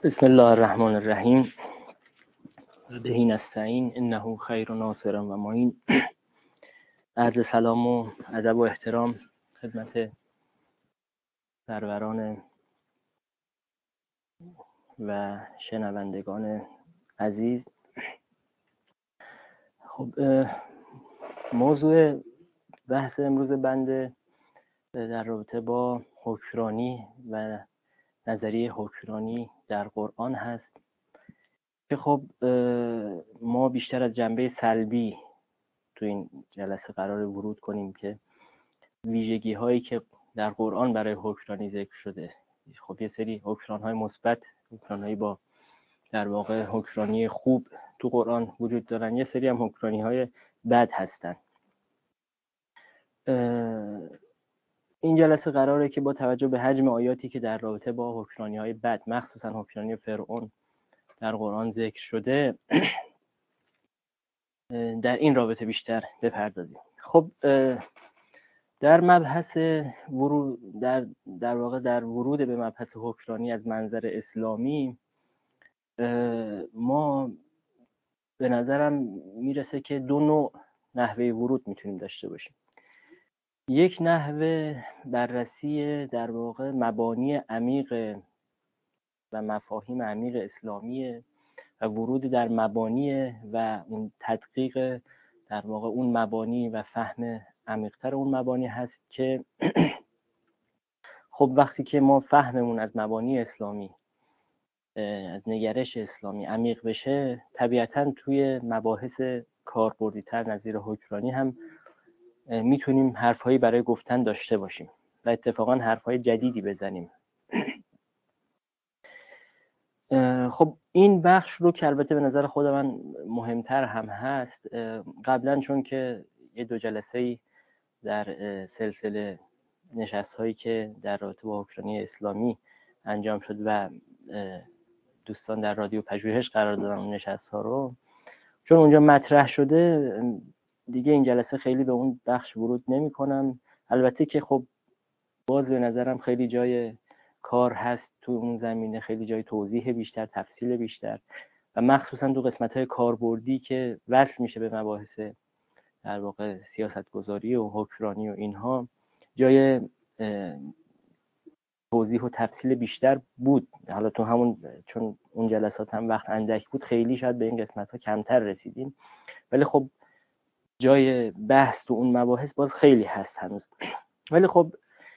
بسم الله الرحمن الرحیم. بهی نستعین انه خیر ناصر و معین. عرض سلام و ادب و احترام خدمت سروران و شنوندگان عزیز. خب موضوع بحث امروز بنده در رابطه با حکمرانی و نظریه حکمرانی در قرآن هست که خب ما بیشتر از جنبه سلبی تو این جلسه قرار ورود کنیم که ویژگی هایی که در قرآن برای حکمرانی ذکر شده، خب یه سری حکمران های مثبت، حکمران های با در واقع حکمرانی خوب تو قرآن وجود دارن، یه سری هم حکمرانی های بد هستن. این جلسه قراره که با توجه به حجم آیاتی که در رابطه با حکمرانی های بد، مخصوصا حکمرانی فرعون در قرآن ذکر شده، در این رابطه بیشتر بپردازیم. خب در مبحث ورود در واقع در ورود به مبحث حکمرانی از منظر اسلامی، ما به نظرم میرسه که دو نوع نحوه ورود میتونیم داشته باشیم. یک نحوه بررسی در واقع مبانی عمیق و مفاهیم عمیق اسلامیه و ورود در مبانی و اون تدقیق در واقع اون مبانی و فهم عمیق‌تر اون مبانی هست که خب وقتی که ما فهممون از مبانی اسلامی، از نگرش اسلامی عمیق بشه، طبیعتاً توی مباحث کاربردی‌تر نظیر حکمرانی هم میتونیم حرفهایی برای گفتن داشته باشیم و اتفاقاً حرفهای جدیدی بزنیم. خب این بخش رو که البته به نظر خود من مهمتر هم هست، قبلا چون که یه دو جلسه‌ای در سلسله نشست‌هایی که در رابطه با حکمرانی اسلامی انجام شد و دوستان در رادیو پژوهش قرار دادن اون نشست‌ها رو، چون اونجا مطرح شده دیگه این جلسه خیلی به اون بخش ورود نمی‌کنم. البته که خب باز به نظرم خیلی جای کار هست تو اون زمینه، خیلی جای توضیح بیشتر، تفصیل بیشتر و مخصوصا تو قسمت‌های کاربردی که وصل میشه به مباحث در واقع سیاستگذاری و حکمرانی و اینها، جای توضیح و تفصیل بیشتر بود. حالا تو همون، چون اون جلسات هم وقت اندک بود، خیلی شاید به این قسمت‌ها کمتر رسیدیم، ولی خب جای بحث تو اون مباحث باز خیلی هست هنوز. ولی خب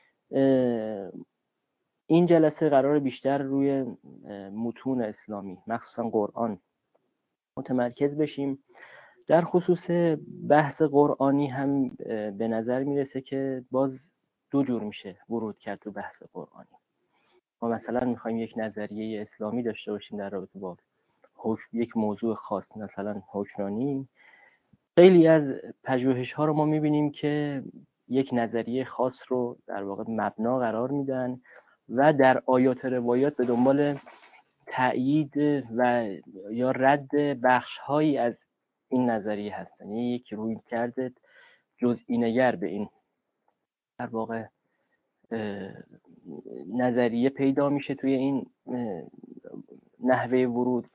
این جلسه قرار بیشتر روی متون اسلامی، مخصوصا قرآن، متمرکز بشیم. در خصوص بحث قرآنی هم به نظر میرسه که باز دو جور میشه ورود کرد تو بحث قرآنی. ما مثلا میخوایم یک نظریه اسلامی داشته باشیم در رابطه با یک موضوع خاص، مثلا حکمرانی. خیلی از پژوهش ها رو ما میبینیم که یک نظریه خاص رو در واقع مبنا قرار میدن و در آیات روایات به دنبال تأیید و یا رد بخش هایی از این نظریه هستن. یک روی کرده جزئی نگر به این در واقع نظریه پیدا میشه توی این نحوه ورود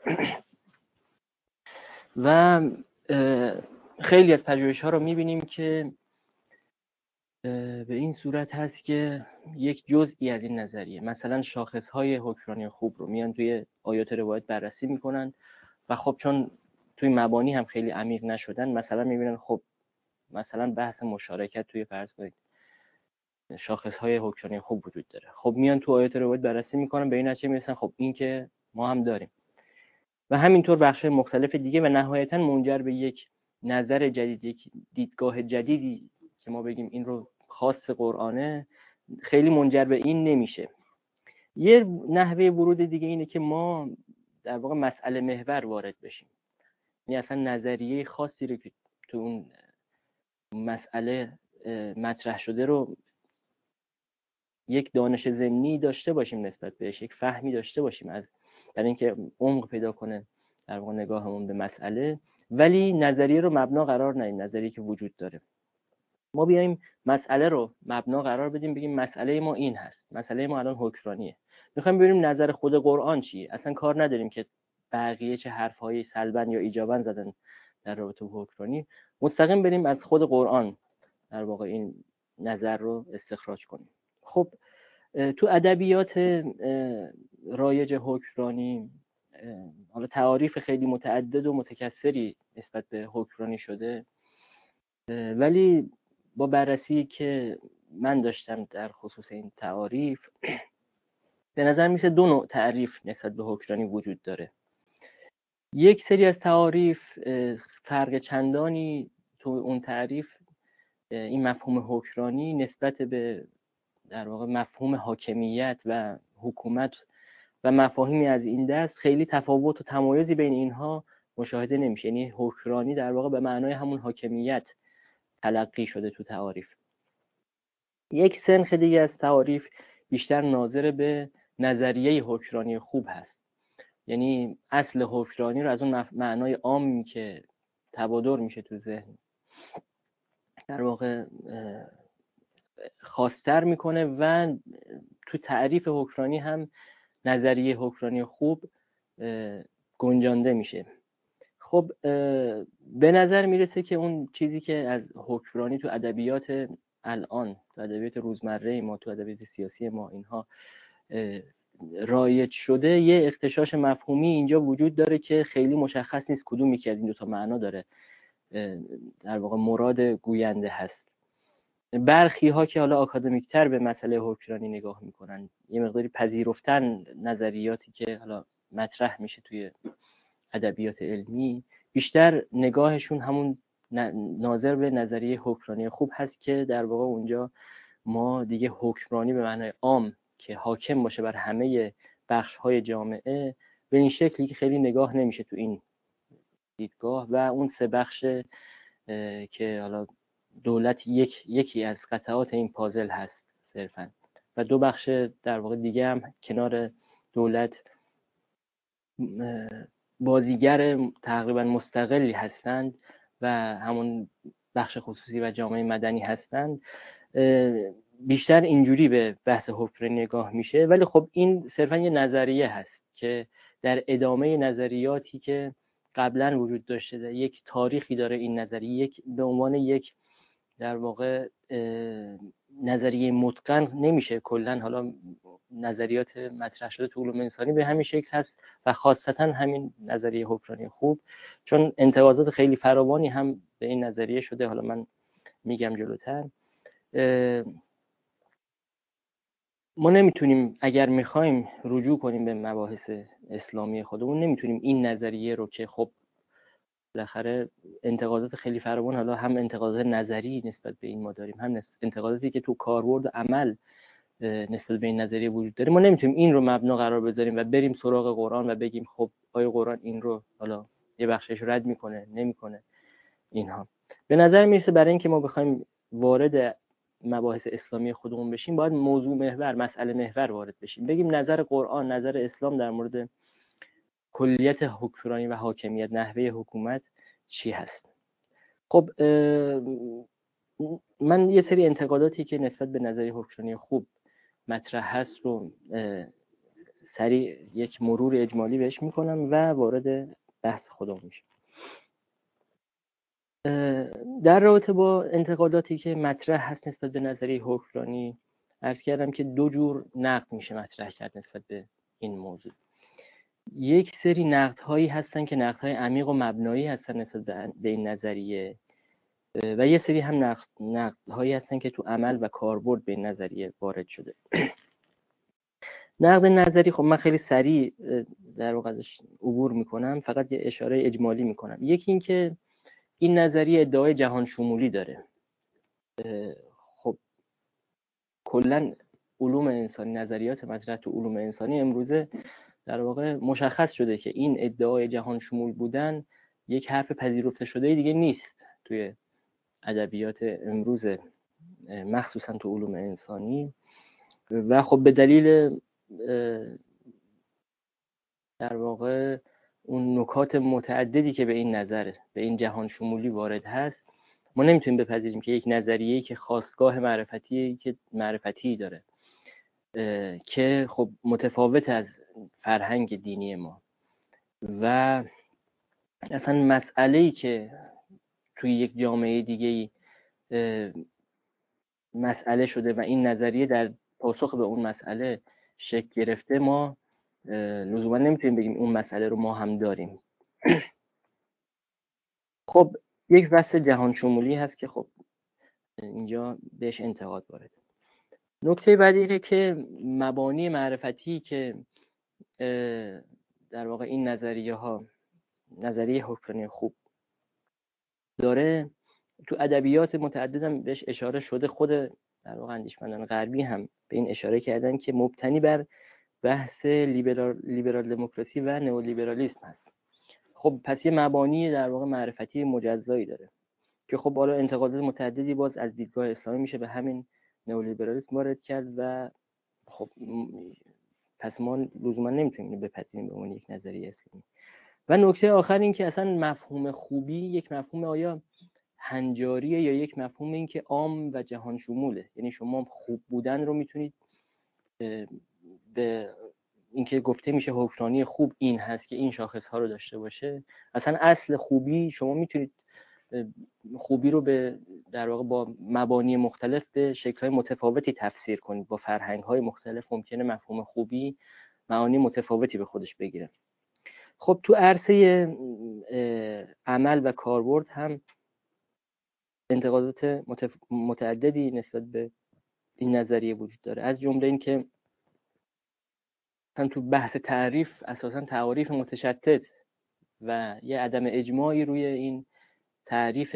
و خیلی از پژوهش ها رو میبینیم که به این صورت هست که یک جزئی از این نظریه، مثلا شاخص های حکمرانی خوب رو میان توی آیات روایت بررسی میکنن و خب چون توی مبانی هم خیلی عمیق نشدن، مثلا میبینن خب مثلا بحث مشارکت توی فرض کنید شاخص های حکمرانی خوب وجود داره، خب میان تو آیات روایت بررسی میکنن، به این نتیجه میرسن خب این که ما هم داریم و همینطور بخش مختلف دیگه و نهایتا منجر به یک نظر جدید، یک دیدگاه جدیدی که ما بگیم این رو خاص قرآنه، خیلی منجر به این نمیشه. یه نحوه ورود دیگه اینه که ما در واقع مسئله محور وارد بشیم، یعنی اصلا نظریه خاصی رو که تو اون مسئله مطرح شده رو یک دانش ضمنی داشته باشیم نسبت بهش، یک فهمی داشته باشیم از برای اینکه عمق پیدا کنه در واقع نگاهمون به مسئله، ولی نظریه رو مبنا قرار ندیم، نظریه که وجود داره. ما بیایم مسئله رو مبنا قرار بدیم، بگیم مسئله ما این هست، مسئله ما الان حکمرانیه، میخوایم ببینیم نظر خود قرآن چیه. اصلا کار نداریم که بقیه چه حرفهایی سلبا یا ایجابا زدن در رابطه با حکمرانی، مستقیم بریم از خود قرآن در واقع این نظر رو استخراج کنیم. خب تو ادبیات رایج حکمرانی حالا تعاریف خیلی متعدد و متکثری نسبت به حکمرانی شده، ولی با بررسی که من داشتم در خصوص این تعاریف به نظر میسه دو نوع تعریف نسبت به حکمرانی وجود داره. یک سری از تعاریف فرق چندانی تو اون تعریف این مفهوم حکمرانی نسبت به در واقع مفهوم حاکمیت و حکومت و مفاهیمی از این دست خیلی تفاوت و تمایزی بین اینها مشاهده نمیشه. یعنی حکمرانی در واقع به معنای همون حاکمیت تلقی شده تو تعاریف. یک سنخ دیگه از تعاریف بیشتر ناظر به نظریه حکمرانی خوب هست. یعنی اصل حکمرانی رو از اون معنای عامی که تبادر میشه تو ذهن در واقع خاص‌تر میکنه و تو تعریف حکمرانی هم نظریه حکمرانی خوب گنجانده میشه. خب به نظر میرسه که اون چیزی که از حکمرانی تو ادبیات الان، تو ادبیات روزمره ما، تو ادبیات سیاسی ما اینها رایج شده، یه اغتشاش مفهومی اینجا وجود داره که خیلی مشخص نیست کدوم یکی از این دو تا معنا داره در واقع مراد گوینده هست. برخی ها که حالا آکادمیک تر به مسئله حکمرانی نگاه میکنن، یه مقداری پذیرفتن نظریاتی که حالا مطرح میشه توی ادبیات علمی، بیشتر نگاهشون همون ناظر به نظریه حکمرانی خوب هست که در واقع اونجا ما دیگه حکمرانی به معنای عام که حاکم باشه بر همه بخش‌های جامعه به این شکلی که خیلی نگاه نمیشه تو این دیدگاه، و اون سه بخش که حالا دولت یکی از قطعات این پازل هست صرفاً، و دو بخش در واقع دیگه هم کنار دولت بازیگر تقریبا مستقلی هستند و همون بخش خصوصی و جامعه مدنی هستند. بیشتر اینجوری به بحث حکمرانی نگاه میشه، ولی خب این صرفا یه نظریه هست که در ادامه نظریاتی که قبلا وجود داشته، یک تاریخی داره این نظریه، به عنوان یک در واقع نظریه متقن نمیشه کلا حالا نظریات مطرح شده تو علوم انسانی به همین شکل هست و خاصتا همین نظریه حکمرانی خوب، چون انتقادات خیلی فراوانی هم به این نظریه شده، حالا من میگم جلوتر. ما نمیتونیم اگر میخوایم رجوع کنیم به مباحث اسلامی خودمون، نمیتونیم این نظریه رو که خب بالاخره انتقادات خیلی فراوان، حالا هم انتقادات نظری نسبت به این ما داریم، هم انتقاداتی که تو کاربرد عمل نسبت به این نظریه وجود داره، ما نمیتونیم این رو مبنا قرار بذاریم و بریم سراغ قرآن و بگیم خب آیا قرآن این رو حالا یه بخشش رد میکنه نمیکنه. اینها به نظر میرسه برای اینکه ما بخوایم وارد مباحث اسلامی خودمون بشیم باید موضوع محور، مسئله محور وارد بشیم، بگیم نظر قرآن، نظر اسلام در مورد کلیت حکمرانی و حاکمیت، نحوه حکومت چی هست. خب من یه سری انتقاداتی که نسبت به نظریه حکمرانی خوب مطرح هست رو سریع یک مرور اجمالی بهش میکنم و وارد بحث خودم میشم. در رابطه با انتقاداتی که مطرح هست نسبت به نظریه حکمرانی، عرض کردم که دو جور نقد میشه مطرح کرد نسبت به این موضوع. یک سری نقدهایی هستن که نقدهای عمیق و مبنایی هستن نسبت به این نظریه، و یه سری هم نقدهایی هستن که تو عمل و کاربرد به این نظریه وارد شده. نقد نظری خب من خیلی سریع در واقع ازش عبور میکنم، فقط یه اشاره اجمالی میکنم. یکی این که این نظریه ادعای جهان شمولی داره. خب کلا علوم انسانی، نظریات مطرح تو علوم انسانی امروزه در واقع مشخص شده که این ادعای جهان شمول بودن یک حرف پذیرفته شده دیگه نیست توی ادبیات امروز، مخصوصا تو علوم انسانی. و خب به دلیل در واقع اون نکات متعددی که به این نظر، به این جهان شمولی وارد هست، ما نمیتونیم بپذیریم که یک نظریه‌ای که خاستگاه معرفتی داره که خب متفاوت از فرهنگ دینی ما و اصلا مسئله‌ای که توی یک جامعه دیگه‌ای مسئله شده و این نظریه در پاسخ به اون مسئله شکل گرفته، ما لزوما نمیتونیم بگیم اون مسئله رو ما هم داریم. خب یک بحث جهان شمولی هست که خب اینجا بهش انتقاد وارد. نکته بعدی اینه که مبانی معرفتی که در واقع این نظریه حکمرانی خوب داره، تو ادبیات متعددم بهش اشاره شده. خود در واقع اندیشمندان غربی هم به این اشاره کردن که مبتنی بر بحث لیبرال دموکراسی و نئولیبرالیسم هست. خب پس یه مبانی در واقع معرفتی مجزایی داره که خب حالا انتقادات متعددی باز از دیدگاه اسلامی میشه به همین نئولیبرالیسم وارد کرد و خب پس ما لزوما نمیتونیم بپذیریم به عنوان یک نظریه اسلامی. و نکته آخر این که اصلا مفهوم خوبی یک مفهوم آیا هنجاریه یا یک مفهوم این که عام و جهان شموله؟ یعنی شما خوب بودن رو میتونید به اینکه گفته میشه حکمرانی خوب این هست که این شاخص ها رو داشته باشه. اصلا اصل خوبی شما میتونید خوبی رو به در واقع با مبانی مختلف به شکل‌های متفاوتی تفسیر کنید. با فرهنگ‌های مختلف ممکنه مفهوم خوبی معانی متفاوتی به خودش بگیره. خب تو عرصه عمل و کاربرد هم انتقادات متعددی نسبت به این نظریه وجود داره. از جمله این که تو بحث تعریف اساساً تعاریف متشتت و یه عدم اجماعی روی این تعریف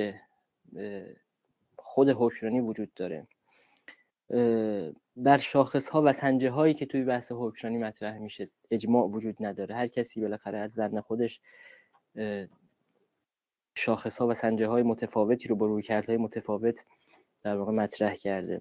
خود حکمرانی وجود داره. بر شاخص ها و سنجه هایی که توی بحث حکمرانی مطرح میشه اجماع وجود نداره. هر کسی بالاخره از ذهن خودش شاخص ها و سنجه های متفاوتی رو با رویکردهای متفاوت در واقع مطرح کرده.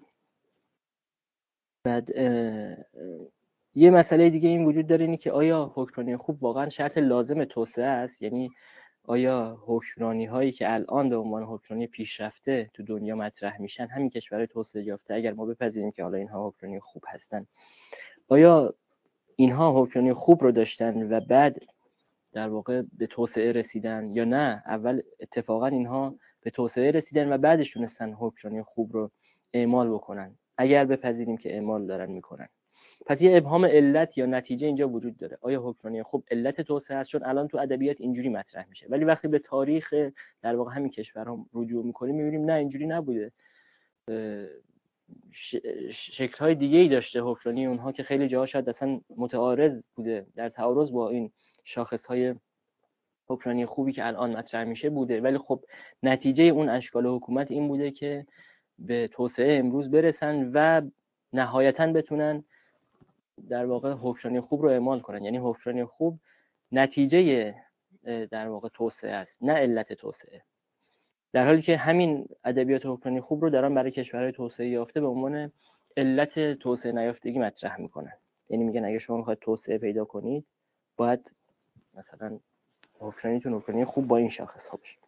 بعد یه مسئله دیگه این وجود داره، اینی که آیا حکمرانی خوب واقعا شرط لازم توسعه است؟ یعنی آیا حکمرانی هایی که الان به عنوان حکمرانی پیشرفته تو دنیا مطرح میشن، همین کشورهای توسعه یافته، اگر ما بپذیریم که حالا اینها حکمرانی خوب هستن، آیا اینها حکمرانی خوب رو داشتن و بعد در واقع به توسعه رسیدن، یا نه اول اتفاقا اینها به توسعه رسیدن و بعدش تونستن حکمرانی خوب رو اعمال بکنن؟ اگر بپذیریم که اعمال دارن میکنن، پس یه ابهام علت یا نتیجه اینجا وجود داره. آیا حکمرانی خوب علت توسعه است؟ چون الان تو ادبیات اینجوری مطرح میشه، ولی وقتی به تاریخ در واقع همین کشورها رجوع میکنیم میبینیم نه، اینجوری نبوده. شکل‌های دیگه‌ای داشته حکمرانی اونها که خیلی جاها شاید اصلا متعارض بوده، در تعارض با این شاخص‌های حکمرانی خوبی که الان مطرح میشه بوده، ولی خب نتیجه اون اشکال حکومت این بوده که به توسعه امروز برسن و نهایتاً بتونن در واقع حکمرانی خوب رو اعمال کنن. یعنی حکمرانی خوب نتیجه در واقع توسعه است، نه علت توسعه. در حالی که همین ادبیات حکمرانی خوب رو دارن برای کشورهای توسعه یافته به عنوان علت توسعه نیافتگی مطرح میکنن. یعنی میگن اگه شما میخواید توسعه پیدا کنید باید مثلا حکمرانیتون حکمرانی خوب با این شاخص ها بشه.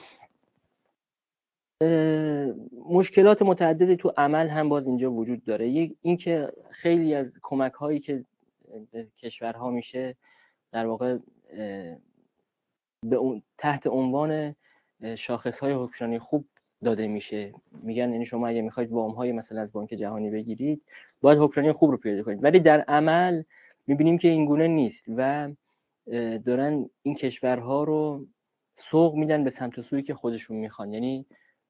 مشکلات متعددی تو عمل هم باز اینجا وجود داره. این که خیلی از کمک هایی که به کشورها میشه در واقع به تحت عنوان شاخص های حکمرانی خوب داده میشه. میگن یعنی شما اگه میخواید وام های مثلا از بانک جهانی بگیرید باید حکمرانی خوب رو پیدا کنید، ولی در عمل میبینیم که این گونه نیست و دارن این کشورها رو سوق میدن به سمت و سویی که خودشون میخوان. یعنی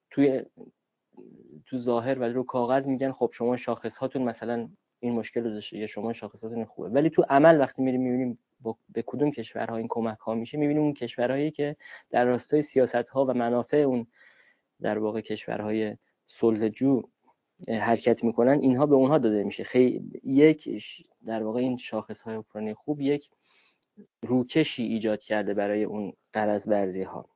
تو ظاهر و رو کاغذ میگن خب شما شاخص هاتون مثلا این مشکل رو داشته یا شما شاخصاتون خوبه، ولی تو عمل وقتی میریم میبینیم به کدوم کشورها این کمک ها میشه، میبینیم اون کشورهایی که در راستای سیاست ها و منافع اون در واقع کشورهای صلح‌جو حرکت میکنن، اینها به اونها داده میشه. یک در واقع این شاخص های حکمرانی خوب یک روکشی ایجاد کرده برای اون غرض ورزی ها.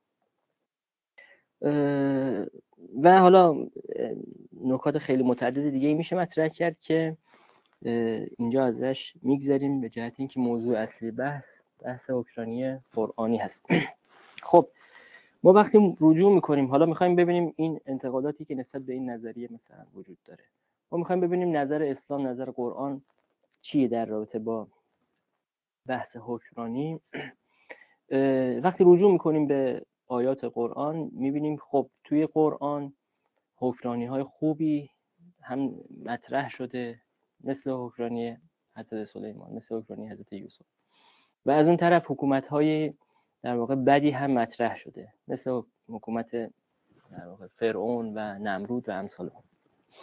و حالا نکات خیلی متعدد دیگه میشه مطرح کرد که اینجا ازش میگذریم به جهت اینکه موضوع اصلی بحث حکمرانی قرآنی هست. خب ما وقتی رجوع میکنیم، حالا میخوایم ببینیم این انتقاداتی که نسبت به این نظریه مثلا وجود داره، ما میخوایم ببینیم نظر اسلام، نظر قرآن چیه در رابطه با بحث حکمرانی. وقتی رجوع میکنیم به آیات قرآن میبینیم خب توی قرآن حکمرانی‌های خوبی هم مطرح شده، مثل حکمرانی حضرت سلیمان، مثل حکمرانی حضرت یوسف، و از اون طرف حکومت‌های در واقع بدی هم مطرح شده، مثل حکومت در واقع فرعون و نمرود و امثال اون.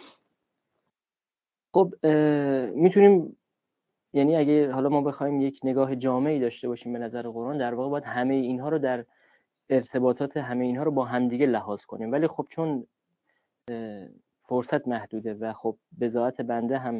خب میتونیم، یعنی اگه حالا ما بخوایم یک نگاه جامعی داشته باشیم به نظر قرآن، در واقع باید همه اینها رو در ارتباطات همه اینها رو با همدیگه لحاظ کنیم. ولی خب چون فرصت محدوده و خب بضاعت بنده هم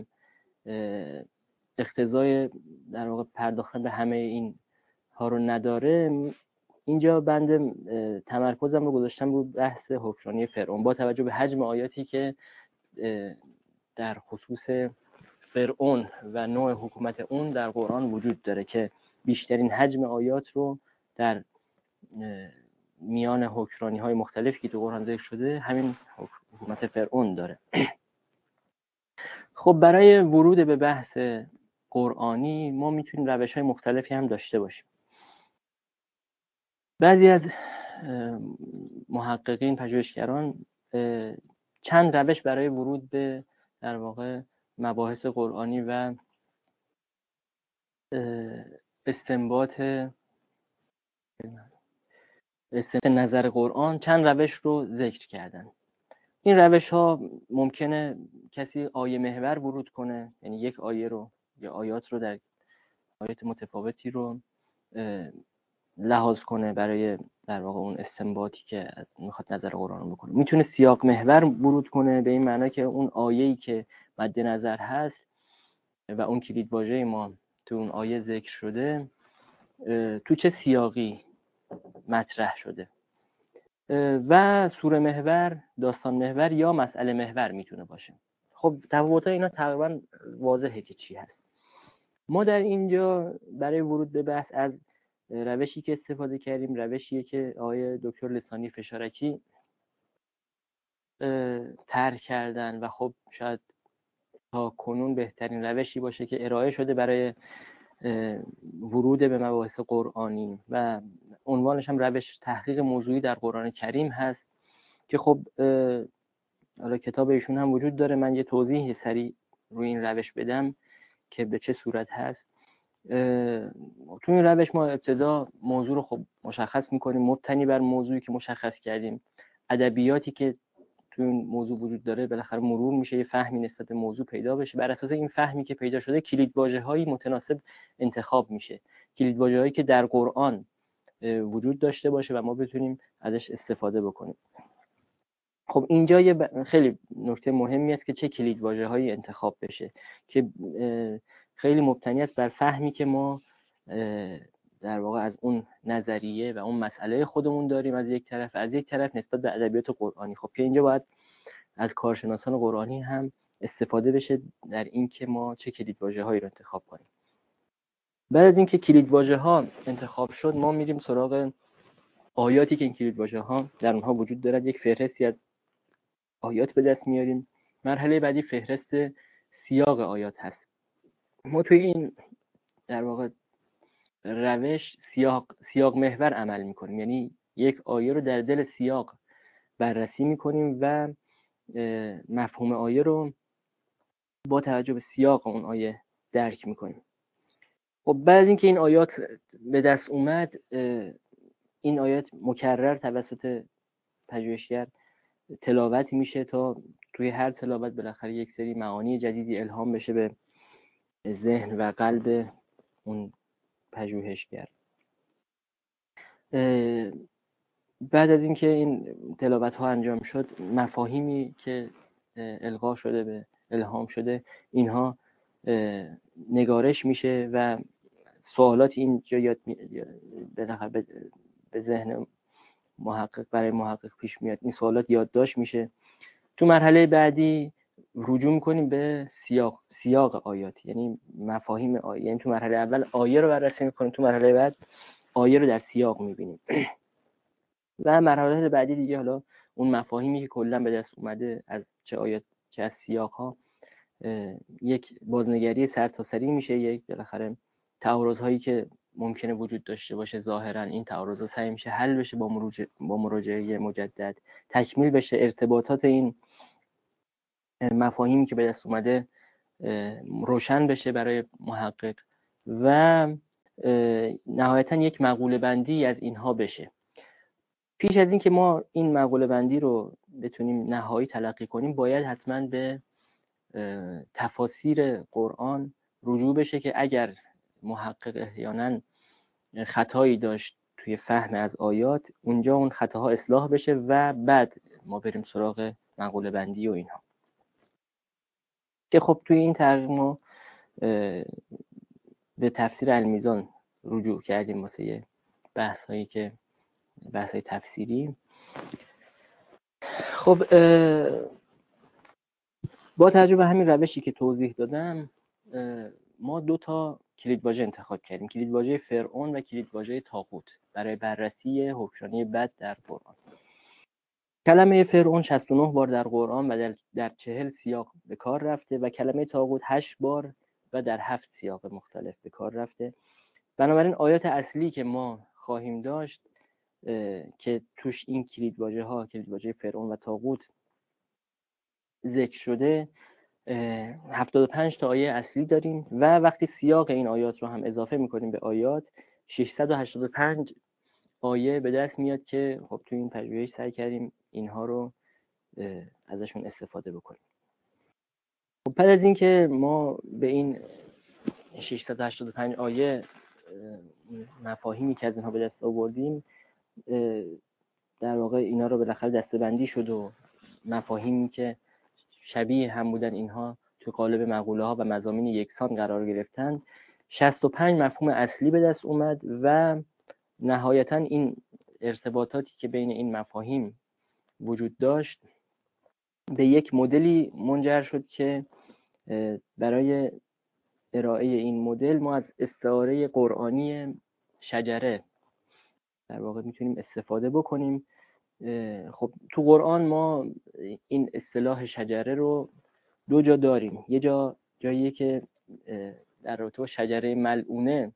اقتضای در واقع پرداختن به همه این ها رو نداره، اینجا بنده تمرکزم رو گذاشتم رو بحث حکمرانی فرعون با توجه به حجم آیاتی که در خصوص فرعون و نوع حکومت اون در قرآن وجود داره که بیشترین حجم آیات رو در میان حکمرانی های مختلفی که تو قرآن ذکر شده همین حکومت فرعون داره. خب برای ورود به بحث قرآنی ما میتونیم روش های مختلفی هم داشته باشیم. بعضی از محققین، پژوهشگران چند روش برای ورود به در واقع مباحث قرآنی و استنباط نظر قرآن چند روش رو ذکر کردن. این روش ها ممکنه کسی آیه محور ورود کنه، یعنی یک آیه رو یا آیات رو در آیات متفاوتی رو لحاظ کنه برای در واقع اون استنباطی که میخواد نظر قرآن رو بکنه. میتونه سیاق محور ورود کنه، به این معنی که اون آیه‌ای که مد نظر هست و اون کلید واژه ما تو اون آیه ذکر شده تو چه سیاقی مطرح شده. و سوره محور، داستان محور یا مسئله محور میتونه باشه. خب تفاوت‌های اینا تقریبا واضحه که چی هست. ما در اینجا برای ورود به بحث از روشی که استفاده کردیم، روشیه که آقای دکتر لسانی فشارکی طرح کردن و خب شاید تا کنون بهترین روشی باشه که ارائه شده برای ورود به مباحث قرآنی و عنوانش هم روش تحقیق موضوعی در قرآن کریم هست که خب حالا کتاب ایشون هم وجود داره. من یه توضیح سریع روی این روش بدم که به چه صورت هست. تو این روش ما ابتدا موضوع رو خب مشخص میکنیم، مبتنی بر موضوعی که مشخص کردیم، ادبیاتی که تو این موضوع وجود داره بالاخره مرور میشه، یه فهمی نسبت به موضوع پیدا بشه. بر اساس این فهمی که پیدا شده کلیدواژه‌هایی متناسب انتخاب میشه، کلیدواژه‌هایی که در قرآن وجود داشته باشه و ما بتونیم ازش استفاده بکنیم. خب اینجا یه خیلی نکته مهمی است که چه کلیدواژه‌هایی انتخاب بشه که خیلی مبتنی است بر فهمی که ما در واقع از اون نظریه و اون مسئله خودمون داریم از یک طرف نسبت به ادبیات قرآنی. خب که اینجا باید از کارشناسان قرآنی هم استفاده بشه در این که ما چه کلیدواژه‌هایی رو انتخاب کنیم. بعد از اینکه کلیدواژه‌ها انتخاب شد، ما میریم سراغ آیاتی که این کلیدواژه‌ها در اونها وجود دارد. یک فهرستی از آیات به دست میاریم. مرحله بعدی فهرست سیاق آیات هست. ما توی این در واقع روش سیاق محور عمل میکنیم، یعنی یک آیه رو در دل سیاق بررسی میکنیم و مفهوم آیه رو با توجه به سیاق اون آیه درک میکنیم. خب بعد از اینکه این آیات به دست اومد، این آیات مکرر توسط پژوهشگر تلاوت میشه تا توی هر تلاوت بالاخره یک سری معانی جدیدی الهام بشه به ذهن و قلب اون پژوهشگر. بعد از اینکه این تلاوت ها انجام شد، مفاهیمی که القا شده به الهام شده اینها نگارش میشه و سوالات اینجا یاد به ذهن محقق برای محقق پیش میاد. این سوالات یادداشت میشه. تو مرحله بعدی رجوع میکنیم به سیاق آیات، یعنی مفاهیم آیه. یعنی تو مرحله اول آیه رو بررسی میکنیم، تو مرحله بعد آیه رو در سیاق میبینیم و مرحله بعدی دیگه حالا اون مفاهیمی که کلا به دست اومده از چه آیات چه از سیاق ها یک بازنگری سرتاسری میشه، یک بالاخره تعارض‌هایی که ممکنه وجود داشته باشه ظاهرا این تعارض‌ها سعی میشه حل بشه با مراجعه مجدد، تکمیل بشه ارتباطات این مفاهیمی که به دست اومده روشن بشه برای محقق و نهایتا یک مقوله بندی از اینها بشه. پیش از این که ما این مقوله بندی رو بتونیم نهایی تلقی کنیم باید حتما به تفاسیر قرآن رجوع بشه که اگر محقق احیانا خطایی داشت توی فهم از آیات اونجا اون خطاها اصلاح بشه و بعد ما بریم سراغ مقوله بندی و اینها که خب توی این تحقیق ما به تفسیر المیزان رجوع کردیم واسه بحث‌های تفسیری. خب با توجه به همین روشی که توضیح دادم ما 2 تا کلیدواژه انتخاب کردیم، کلیدواژه فرعون و کلیدواژه طاغوت برای بررسی حکمرانی بد در قرآن. کلمه فرعون 69 بار در قرآن و در 40 سیاق به کار رفته و کلمه طاغوت 8 بار و در 7 سیاق مختلف به کار رفته. بنابراین آیات اصلی که ما خواهیم داشت که توش این کلیدواژه فرعون و طاغوت ذکر شده 75 تا آیه اصلی داریم و وقتی سیاق این آیات رو هم اضافه میکنیم به آیات 685 آیه به دست میاد که خب توی این پژوهش سعی کردیم اینها رو ازشون استفاده بکنیم. خب بعد از این که ما به این 685 آیه مفاهیمی که از اینها به دست آوردیم در واقع اینا رو بالاخره دسته‌بندی شد و مفاهیمی که شبیه هم بودن اینها تو قالب مقوله ها و مضامین یکسان قرار گرفتن 65 مفهوم اصلی به دست اومد و نهایتا این ارتباطاتی که بین این مفاهیم وجود داشت به یک مدلی منجر شد که برای ارائه این مدل ما از استعاره قرآنی شجره در واقع میتونیم استفاده بکنیم. خب تو قرآن ما این اصطلاح شجره رو 2 جا داریم. یه جاییه که در رابطه با شجره ملعونه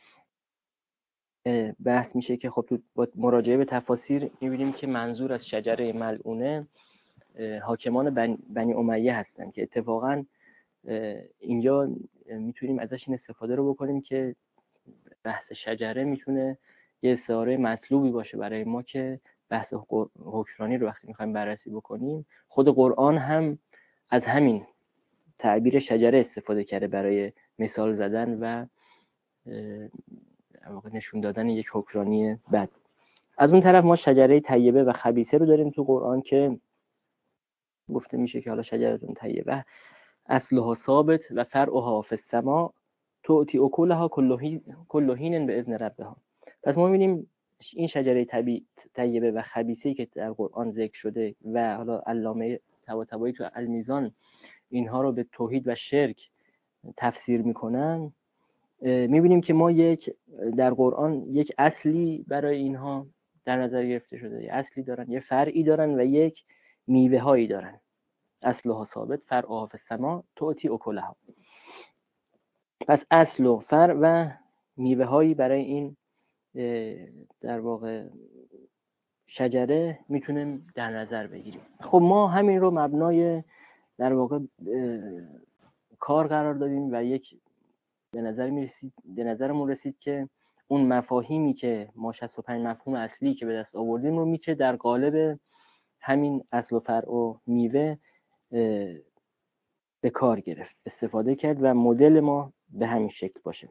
بحث میشه که خب تو با مراجعه به تفاسیر میبینیم که منظور از شجره ملعونه حاکمان بنی امیه هستن که اتفاقا اینجا میتونیم ازش این استفاده رو بکنیم که بحث شجره میتونه یه استعاره مطلوبی باشه برای ما که بحث حکمرانی رو وقتی میخوایم بررسی بکنیم خود قرآن هم از همین تعبیر شجره استفاده کرده برای مثال زدن و نشون دادن یک حکمرانی بد. از اون طرف ما شجره طیبه و خبیثه رو داریم تو قرآن که گفته میشه که حالا شجره طیبه اصلها ثابت و فرعها فی السماء تؤتی اکلها کل حین باذن ربها. پس ما می‌بینیم این شجره طیبه و خبیثه‌ای که در قرآن ذکر شده و حالا علامه طباطبایی تو المیزان اینها رو به توحید و شرک تفسیر میکنن میبینیم که ما در قرآن یک اصلی برای اینها در نظر گرفته شده، یک اصلی دارن، یک فرعی دارن و یک میوه هایی دارن. اصلها ثابت فرعها فی السماء تؤتی اکلها. پس اصل و فرع و میوه هایی برای این در واقع شجره میتونیم در نظر بگیریم. خب ما همین رو مبنای در واقع کار قرار دادیم و به نظرمون رسید که اون مفاهیمی که ما 65 مفهوم اصلی که به دست آوردیم رو میشه در قالب همین اصل و فرع و میوه به کار گرفت، استفاده کرد و مدل ما به همین شکل باشه.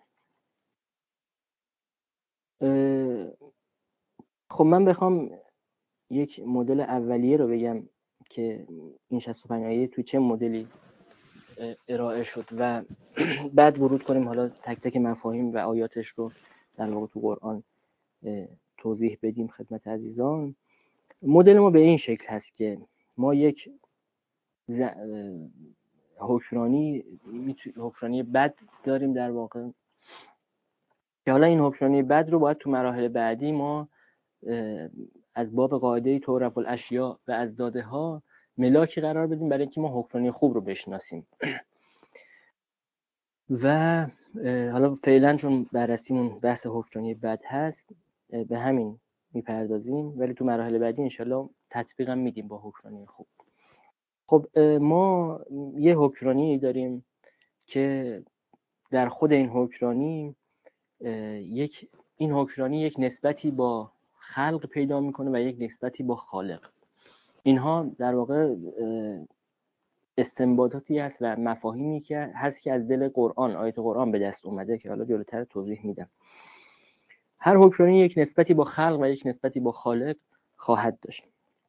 خب من بخوام یک مدل اولیه رو بگم که این 65 آیه تو چه مدلی ارائه شد و بعد ورود کنیم حالا تک تک مفاهیم و آیاتش رو در واقع تو قرآن توضیح بدیم خدمت عزیزان. مدل ما به این شکل هست که ما یک حکمرانی بد داریم در واقع که حالا این حکمرانی بد رو باید تو مراحل بعدی ما از باب قاعده تعرف الاشیاء و از داده ها ملاکی قرار بدیم برای اینکه ما حکمرانی خوب رو بشناسیم. و حالا فعلا چون بررسیمون بحث حکمرانی بد هست به همین میپردازیم، ولی تو مراحل بعدی انشالله تطبیقم میدیم با حکمرانی خوب. خب ما یه حکمرانی داریم که در خود این حکمرانی این حکمرانی یک نسبتی با خلق پیدا میکنه و یک نسبتی با خالق. اینها در واقع استنباطاتی هست و مفاهیمی که هست که از دل قرآن، آیت قرآن به دست اومده که حالا جلوتر توضیح میدم. هر حکمرانی یک نسبتی با خلق و یک نسبتی با خالق خواهد داشت.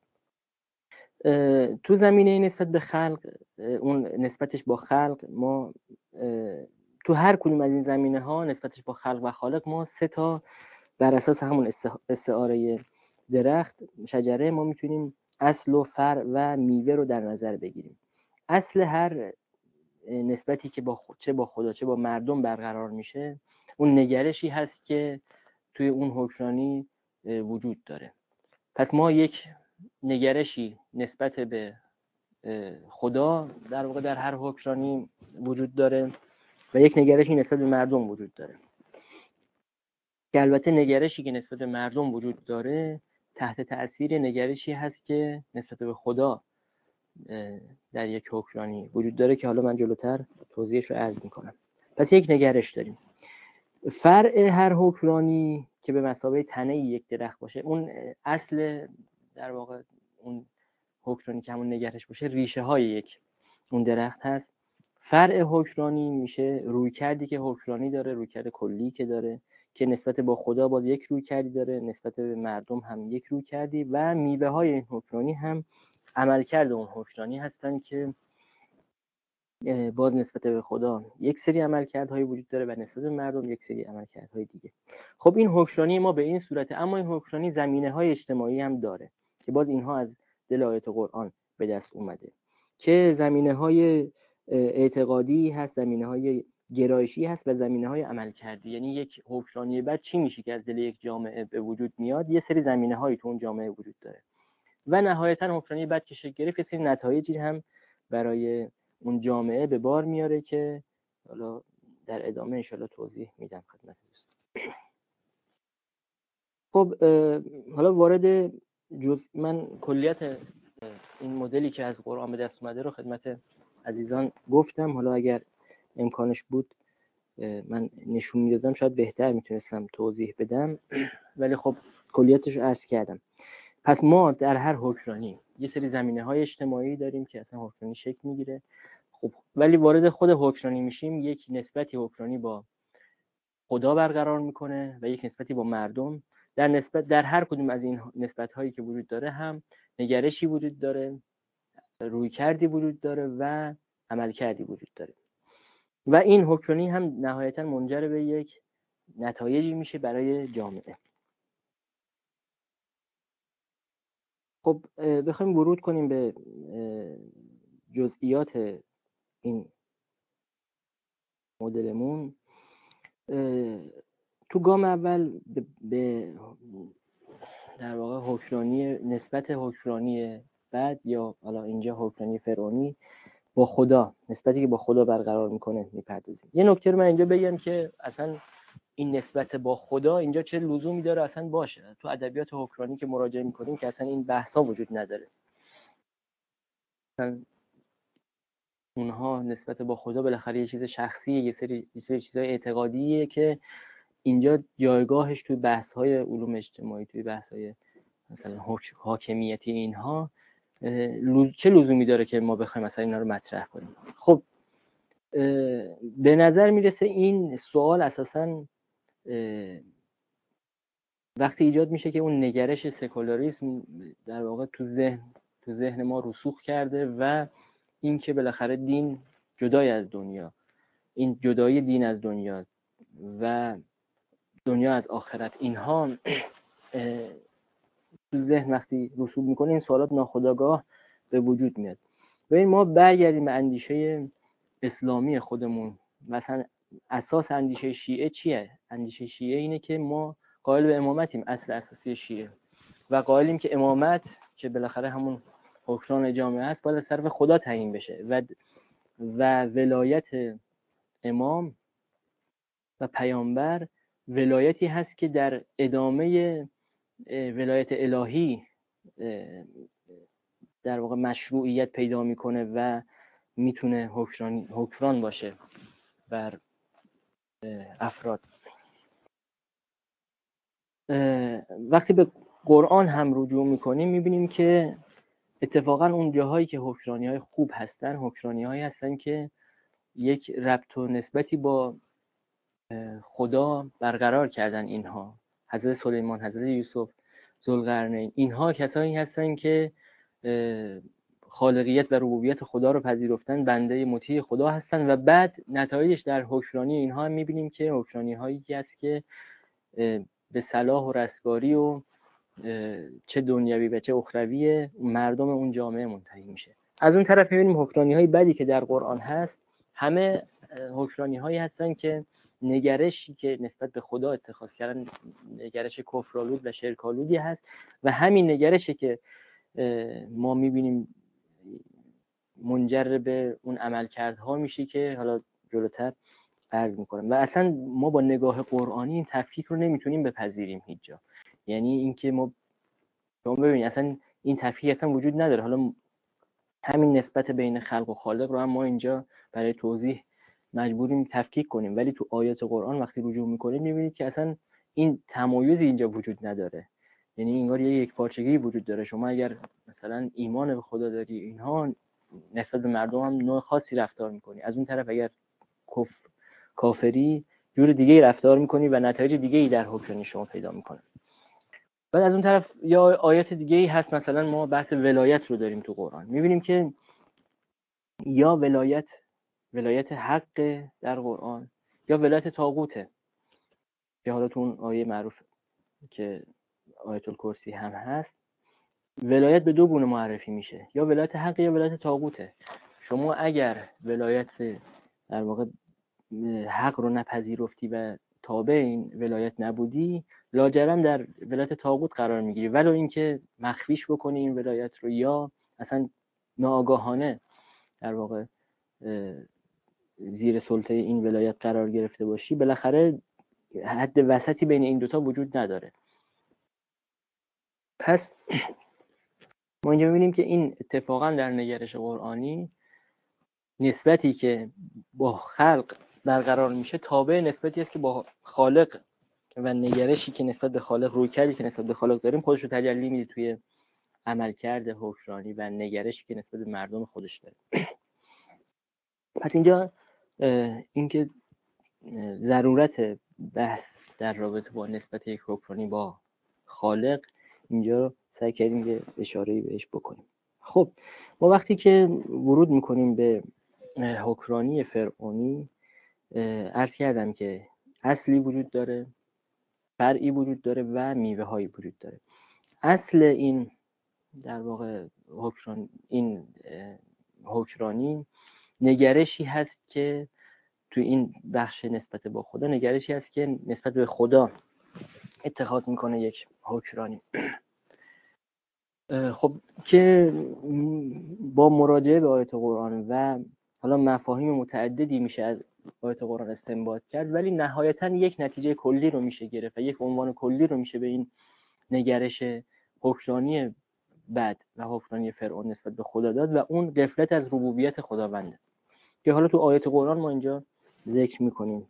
تو زمینه نسبت به خلق، اون نسبتش با خلق، ما تو هر کدوم از این زمینه ها نسبتش با خلق و خالق ما 3 تا بر اساس همون استعاره درخت شجره ما میتونیم اصل و فرع و میوه رو در نظر بگیریم. اصل هر نسبتی که چه با خدا چه با مردم برقرار میشه، اون نگرشی هست که توی اون حکمرانی وجود داره. پس ما یک نگرشی نسبت به خدا در واقع در هر حکمرانی وجود داره و یک نگرشی نسبت به مردم وجود داره که البته نگرشی که نسبت به مردم وجود داره تحت تأثیر نگرشی هست که نسبت به خدا در یک حکمرانی وجود داره که حالا من جلوتر توضیحش رو عرض میکنم. پس یک نگرش داریم. فرع هر حکمرانی که به مثابه تنه یک درخت باشه، اون اصل در واقع اون حکمرانی که همون نگرش باشه ریشه های اون درخت هست. فرع حکمرانی میشه رویکردی که حکمرانی داره، رویکرد کلی که داره که نسبت با خدا باز یک رویکردی داره، نسبت به مردم هم یک رویکردی و میوه های این حکمرانی هم عملکرد اون حکمرانی هستن که باز نسبت به خدا یک سری عملکردهای وجود داره و نسبت به مردم یک سری عملکردهای دیگه. خب این حکمرانی ما به این صورته، اما این حکمرانی زمینه‌های اجتماعی هم داره که باز اینها از دل آیات قرآن به دست اومده که زمینه‌های اعتقادی هست، زمینه‌های گرایشی هست و زمینه‌های عملکردی. یعنی یک حکمرانی بعد چی میشه که از دل یک جامعه به وجود میاد؟ یه سری زمینه‌هایی تو اون جامعه وجود داره و نهایتاً حکمرانی بعد که شکل گرفت یه سری نتایجی هم برای اون جامعه به بار میاره که حالا در ادامه انشالله توضیح میدم خدمت دوست. خب حالا وارد من کلیت این مدلی که از قرآن به دست اومده رو خدمت عزیزان گفتم. حالا اگر امکانش بود من نشون میدادم شاید بهتر میتونستم توضیح بدم، ولی خب کلیتش رو عرض کردم. پس ما در هر حکمرانی یه سری زمینه‌های اجتماعی داریم که اصلا حکمرانی شکل میگیره. خب ولی وارد خود حکمرانی میشیم، یک نسبتی حکمرانی با خدا برقرار میکنه و یک نسبتی با مردم. در هر کدوم از این نسبت‌هایی که وجود داره هم نگرشی وجود داره، رویکردی وجود داره و عملکردی وجود داره و این حکمرانی هم نهایتاً منجر به یک نتایجی میشه برای جامعه. خب بخوایم ورود کنیم به جزئیات این مدلمون، تو گام اول به در واقع حکمرانی، نسبت حکمرانی بعد یا حالا اینجا حکمرانی فرعونی با خدا، نسبتی که با خدا برقرار میکنه میپردازیم. یه نکته رو من اینجا بگم که اصلا این نسبت با خدا اینجا چه لزومی داره اصلا باشه. تو ادبیات حکمرانی که مراجعه میکنیم که اصلا این بحثا وجود نداره. اصلا اونها نسبت با خدا بالاخره یه چیز شخصیه، یه سری چیزای اعتقادیه که اینجا جایگاهش توی بحث‌های علوم اجتماعی، توی بحث‌های مثلا حاکمیتی اینها چه لزومی داره که ما بخوایم مثلا اینا رو مطرح کنیم. خب به نظر میرسه این سوال اساساً وقتی ایجاد میشه که اون نگرش سکولاریسم در واقع تو ذهن ما رسوخ کرده و این که بالاخره دین جدای از دنیا، این جدایی دین از دنیا و دنیا از آخرت، اینها تو ذهن وقتی رسوب میکنه این سوالات ناخودآگاه به وجود میاد. ببین ما برگردیم به اندیشه اسلامی خودمون. مثلا اساس اندیشه شیعه چیه؟ اندیشه شیعه اینه که ما قائل به امامتیم، اصل اساسی شیعه، و قائلیم که امامت که بالاخره همون حکمران جامعه است باید از طرف خدا تعیین بشه و ولایت امام و پیامبر ولایتی هست که در ادامه ولایت الهی در واقع مشروعیت پیدا میکنه و میتونه حکمران باشه بر افراد. وقتی به قرآن هم رجوع میکنیم میبینیم که اتفاقا اون جاهایی که حکمرانی‌های خوب هستن، حکمرانی‌هایی هستن که یک ربط و نسبتی با خدا برقرار کردن. اینها حضرت سلیمان، حضرت یوسف، ذوالقرنین، اینها کسانی هستن که خالقیت و ربوبیت خدا رو پذیرفتن، بنده مطیع خدا هستن و بعد نتایجش در حکمرانی اینها هم میبینیم که حکمرانی‌هایی هست که به صلاح و رستگاری و چه دنیوی و چه اخروی مردم اون جامعه منتهی میشه. از اون طرف میبینیم حکمرانی‌های بدی که در قرآن هست همه حکمرانی‌هایی هستن که نگرشی که نسبت به خدا اتخاذ کردن نگرش کفرآلود و شرک‌آلودی هست و همین نگرشی که ما میبینیم منجر به اون عملکردها میشه که حالا جلوتر عرض میکنم. و اصلا ما با نگاه قرآنی این تفکیک رو نمیتونیم بپذیریم هیچ جا. یعنی اینکه ما شما ببینید اصلا این تفکیک اصلا وجود نداره. حالا همین نسبت بین خلق و خالق رو هم ما اینجا برای توضیح مجبوریم تفکیک کنیم، ولی تو آیات قرآن وقتی رجوع میکنیم میبینید که اصلا این تمایزی اینجا وجود نداره. یعنی انگار یک پارچگی وجود داره. شما اگر مثلا ایمان به خدا داری اینها نسبت به مردم هم نوع خاصی رفتار میکنی، از اون طرف اگر کافری جور دیگه رفتار میکنی و نتایج دیگه ای در حکم شما پیدا میکنه. بعد از اون طرف یا آیات دیگه ای هست، مثلا ما بحث ولایت رو داریم تو قرآن، میبینیم که یا ولایت حق در قرآن یا ولایت طاغوته. یا حالا تو اون آیه معروف که آیت الکرسی هم هست، ولایت به دو گونه معرفی میشه، یا ولایت حق یا ولایت طاغوته. شما اگر ولایت در واقع حق رو نپذیرفتی و تابع این ولایت نبودی، لاجرم در ولایت طاغوت قرار میگیری، ولو اینکه مخفیش بکنی این ولایت رو یا اصلا ناآگاهانه در واقع زیر سلطه این ولایت قرار گرفته باشی، بالاخره حد وسطی بین این دوتا وجود نداره. پس ما اینجا می‌بینیم که این اتفاقا در نگرش قرآنی نسبتی که با خلق برقرار میشه تابع نسبتی است که با خالق و نگرشی که نسبت به خالق، رویکردی که نسبت به خالق داریم خودش رو تجلی میده توی عملکرد حکمرانی و نگرشی که نسبت به مردم خودش داره. پس اینجا اینکه ضرورت بحث در رابطه با نسبت یک حکمرانی با خالق اینجا سعی کردیم که اشاره‌ای بهش بکنیم. خب ما وقتی که ورود میکنیم به حکمرانی فرعونی، عرض کردم که اصلی وجود داره، فرعی وجود داره و میوه هایی وجود داره. اصل این در واقع حکمرانی نگرشی هست که تو این بخش نسبت با خدا نگرشی هست که نسبت به خدا اتخاذ میکنه یک حکمرانی. خب که با مراجعه به آیات قرآن و حالا مفاهیم متعددی میشه از آیات قرآن استنباط کرد، ولی نهایتا یک نتیجه کلی رو میشه گرفت و یک عنوان کلی رو میشه به این نگرش حکمرانی بد و حکمرانی فرعون نسبت به خدا داد و اون غفلت از ربوبیت خداونده که حالا تو آیات قرآن ما اینجا ذکر میکنیم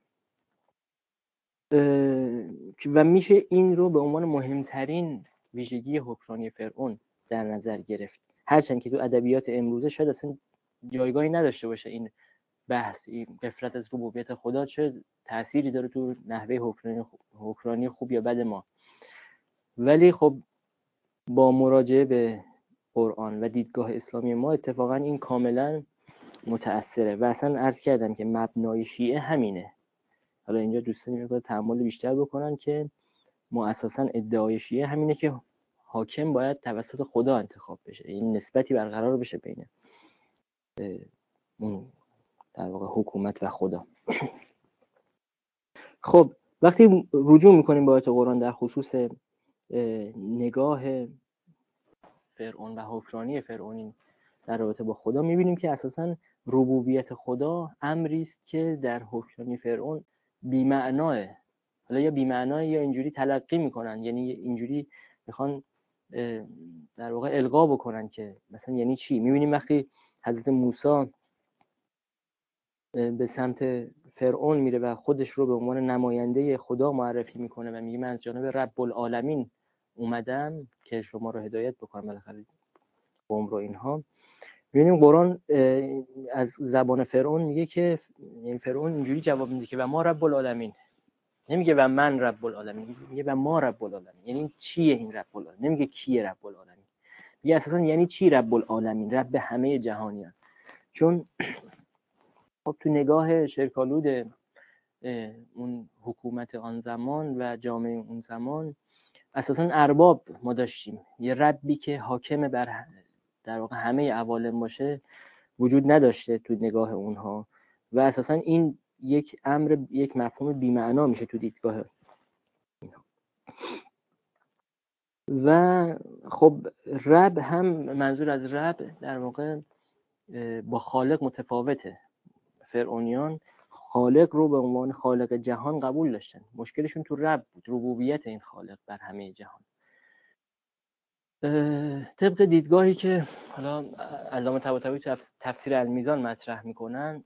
و میشه این رو به عنوان مهمترین ویژگی حکمرانی فرعون در نظر گرفت، هرچند که تو ادبیات امروزه شاید اصلا جایگاهی نداشته باشه این بحث، این غفلت از ربوبیت خدا چه تأثیری داره تو نحوه حکمرانی خوب یا بد ما. ولی خب با مراجعه به قرآن و دیدگاه اسلامی ما اتفاقا این کاملا متأثره و اصلا عرض کردم که مبنای شیعه همینه. حالا اینجا دوستان میگه تأمل بیشتر بکنن که ما اساسا ادعای شیعه همینه که حاکم باید توسط خدا انتخاب بشه، این نسبتی برقرار بشه بین اون در واقع حکومت و خدا. خب وقتی رجوع میکنیم به آیات قرآن در خصوص نگاه فرعون و حکمرانی فرعونی در رابطه با خدا، میبینیم که اساسا ربوبیت خدا امری است که در حکمرانی فرعون بی‌معناه. حالا یا بی‌معناه یا اینجوری تلقی میکنن، یعنی اینجوری میخوان در واقع القا بکنن که مثلا یعنی چی. میبینیم وقتی حضرت موسی به سمت فرعون میره و خودش رو به عنوان نماینده خدا معرفی میکنه و میگه من از جانب رب العالمین اومدم که شما رو هدایت بکنم بالاخره قوم رو. اینها میبینیم قرآن از زبان فرعون میگه که، یعنی فرعون اینجوری جواب میده که و ما رب العالمین، نمیگه و من رب العالمین، میگه و ما رب العالمین. یعنی چیه این رب العالمین؟ نمیگه کیه رب العالمین، میگه اساسا یعنی چی رب العالمین، رب همه جهانیان. چون خب تو نگاه شرکالود اون حکومت آن زمان و جامعه اون زمان اساسا ارباب ما داشتیم، یه ربی که حاکم بر در واقع همه عوالم باشه وجود نداشته تو نگاه اونها و اساسا این یک امر، یک مفهوم بی‌معنا میشه تو دیدگاه اینها. و خب رب هم، منظور از رب در واقع با خالق متفاوته. فرعونیان خالق رو به عنوان خالق جهان قبول داشتن، مشکلشون تو رب بود، ربوبیت این خالق بر همه جهان. طبق دیدگاهی که حالا علامه طباطبایی تفسیر المیزان مطرح میکنن،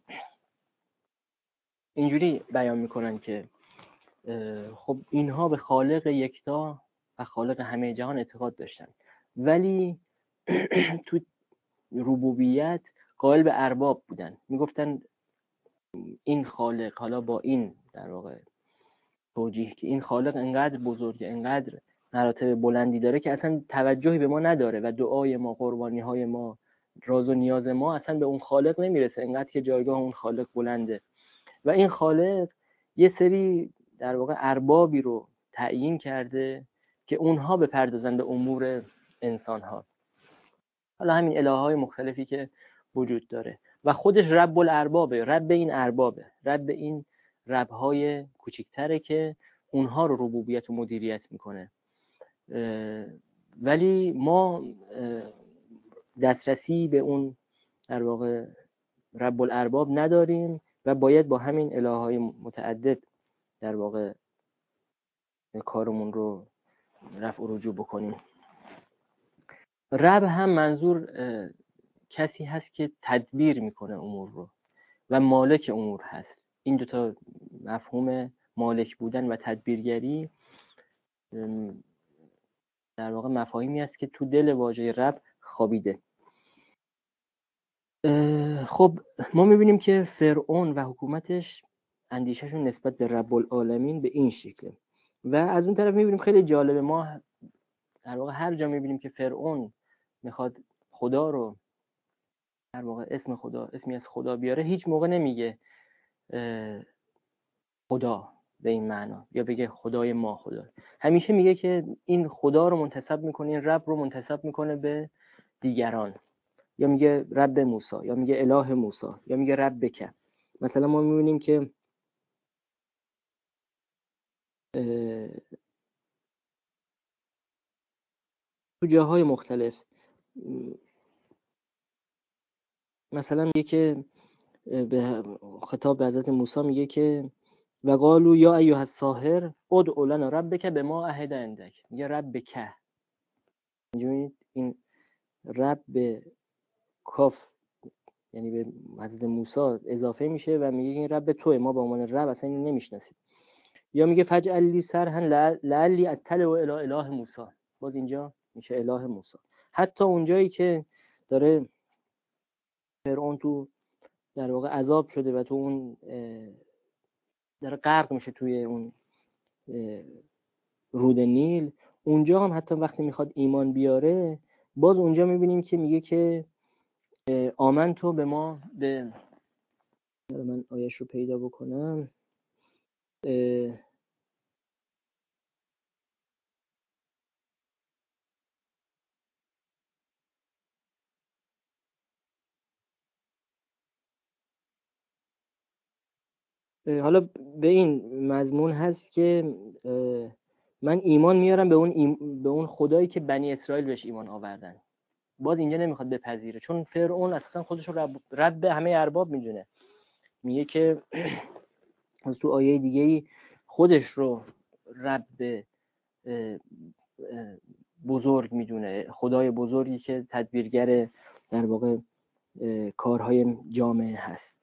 اینجوری بیان میکنن که خب اینها به خالق یکتا و خالق همه جهان اعتقاد داشتن، ولی تو ربوبیت قائل به ارباب بودن. میگفتن این خالق، حالا با این در واقع توجیه که این خالق انقدر بزرگه، انقدر مراتب بلندی داره که اصلا توجهی به ما نداره و دعای ما، قربانی های ما، راز و نیاز ما اصلا به اون خالق نمیرسه، انقدر که جایگاه اون خالق بلنده. و این خالق یه سری در واقع اربابی رو تعیین کرده که اونها بپردازن به امور انسان‌ها. حالا همین الهه‌های مختلفی که وجود داره و خودش رب الاربابه، رب این اربابه، رب این رب‌های کوچکتره که اونها رو ربوبیت و مدیریت میکنه. ولی ما دسترسی به اون در واقع رب الارباب نداریم و باید با همین الهه‌های متعدد در واقع کارمون رو رفع و رجوع بکنیم. رب هم منظور کسی هست که تدبیر میکنه امور رو و مالک امور هست. این دوتا مفهوم مالک بودن و تدبیرگری در واقع مفاهیمی است که تو دل واژه رب خوابیده. خب ما میبینیم که فرعون و حکومتش اندیشهشون نسبت به رب العالمین به این شکله و از اون طرف میبینیم خیلی جالبه، ما در واقع هر جا میبینیم که فرعون میخواد خدا رو در واقع اسمی از خدا بیاره، هیچ موقع نمیگه خدا به این معنا یا بگه خدای ما خدا، همیشه میگه که این خدا رو منتسب میکنه، این رب رو منتسب میکنه به دیگران، یا میگه رب موسی، یا میگه اله موسی، یا میگه ربک. مثلا ما میبینیم که تو جاهای مختلف مثلا میگه که به خطاب به حضرت موسی میگه که و قالوا یا ایها الساحر ادع لنا ربک بما عهد عندک، میگه ربک. اینجوری این رب به کاف یعنی به حضرت موسی اضافه میشه و میگه این رب توئه، ما به عنوان رب اصلا اینو نمیشناسیم. یا میگه فجعل لی سرحا لعلی اطلع الی اله موسی، باز اینجا میشه اله موسی. حتی اونجایی که داره فرعون تو در واقع عذاب شده و تو اون داره غرق میشه توی اون رود نیل، اونجا هم حتی وقتی میخواد ایمان بیاره، باز اونجا میبینیم که میگه که آمن تو به ما، به من آیش رو پیدا بکنم، حالا به این مضمون هست که من ایمان میارم به اون خدایی که بنی اسرائیل بهش ایمان آوردن. باز اینجا نمیخواد بپذیره، چون فرعون اصلا خودش رو رب همه ارباب میدونه. میگه که از تو آیه دیگه‌ای خودش رو رب بزرگ میدونه، خدای بزرگی که تدبیرگر در واقع کارهای جامعه هست.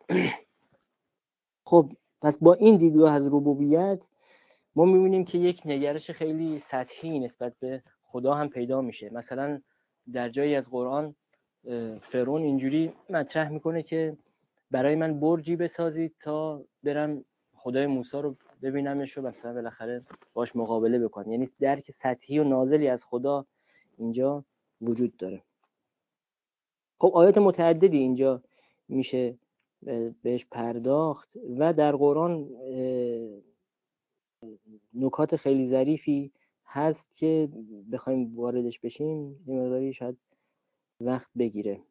خب پس با این دیدگاه از ربوبیت ما میبینیم که یک نگرش خیلی سطحی نسبت به خدا هم پیدا میشه. مثلا در جایی از قرآن فرعون اینجوری مطرح میکنه که برای من برجی بسازید تا برم خدای موسی رو ببینمش و مثلا بالاخره باش مقابله بکنم. یعنی درک سطحی و نازلی از خدا اینجا وجود داره. خب آیات متعددی اینجا میشه بهش پرداخت و در قرآن نکات خیلی ظریفی هست که بخوایم واردش بشیم یه مقداری شاید وقت بگیره.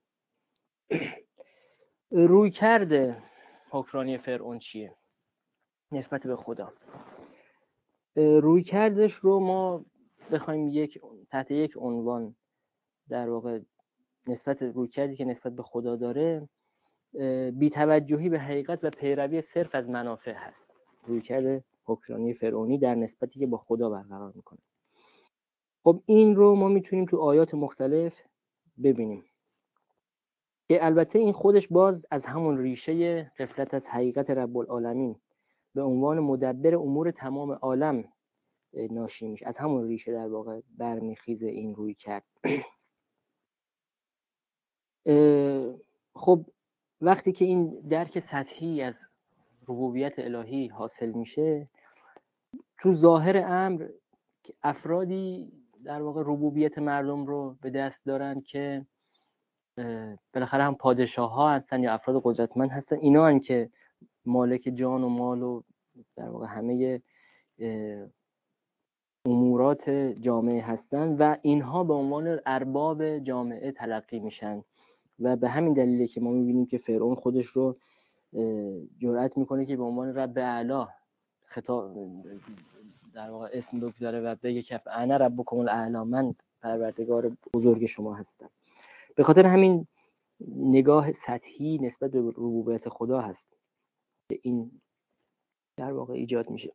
روی کرده حکمرانی فرعون چیه نسبت به خدا؟ روی کردش رو ما بخوایم تحت یک عنوان در واقع نسبت روی کردی که نسبت به خدا داره، بی‌توجهی به حقیقت و پیروی صرف از منافع هست. روی کرده حکمرانی فرعونی در نسبتی که با خدا برقرار میکنه. خب این رو ما میتونیم تو آیات مختلف ببینیم که البته این خودش باز از همون ریشه غفلت از حقیقت رب العالمین به عنوان مدبر امور تمام عالم ناشی میشه. از همون ریشه در واقع برمیخیزه این روی کرد. خب وقتی که این درک سطحی از ربوبیت الهی حاصل میشه، تو ظاهر امر افرادی در واقع ربوبیت مردم رو به دست دارن که بالاخره هم پادشاه ها هستن یا افراد قدرتمند هستن. اینا هن که مالک جان و مال و در واقع همه امورات جامعه هستن و اینها به عنوان ارباب جامعه تلقی میشن و به همین دلیله که ما میبینیم که فرعون خودش رو جرأت میکنه که به عنوان رب اعلی خطاب در واقع اسم بگذاره و بگه که انا ربکم الاعلی، من پروردگار بزرگ شما هستم. به خاطر همین نگاه سطحی نسبت به ربوبیت خدا هست که این در واقع ایجاد میشه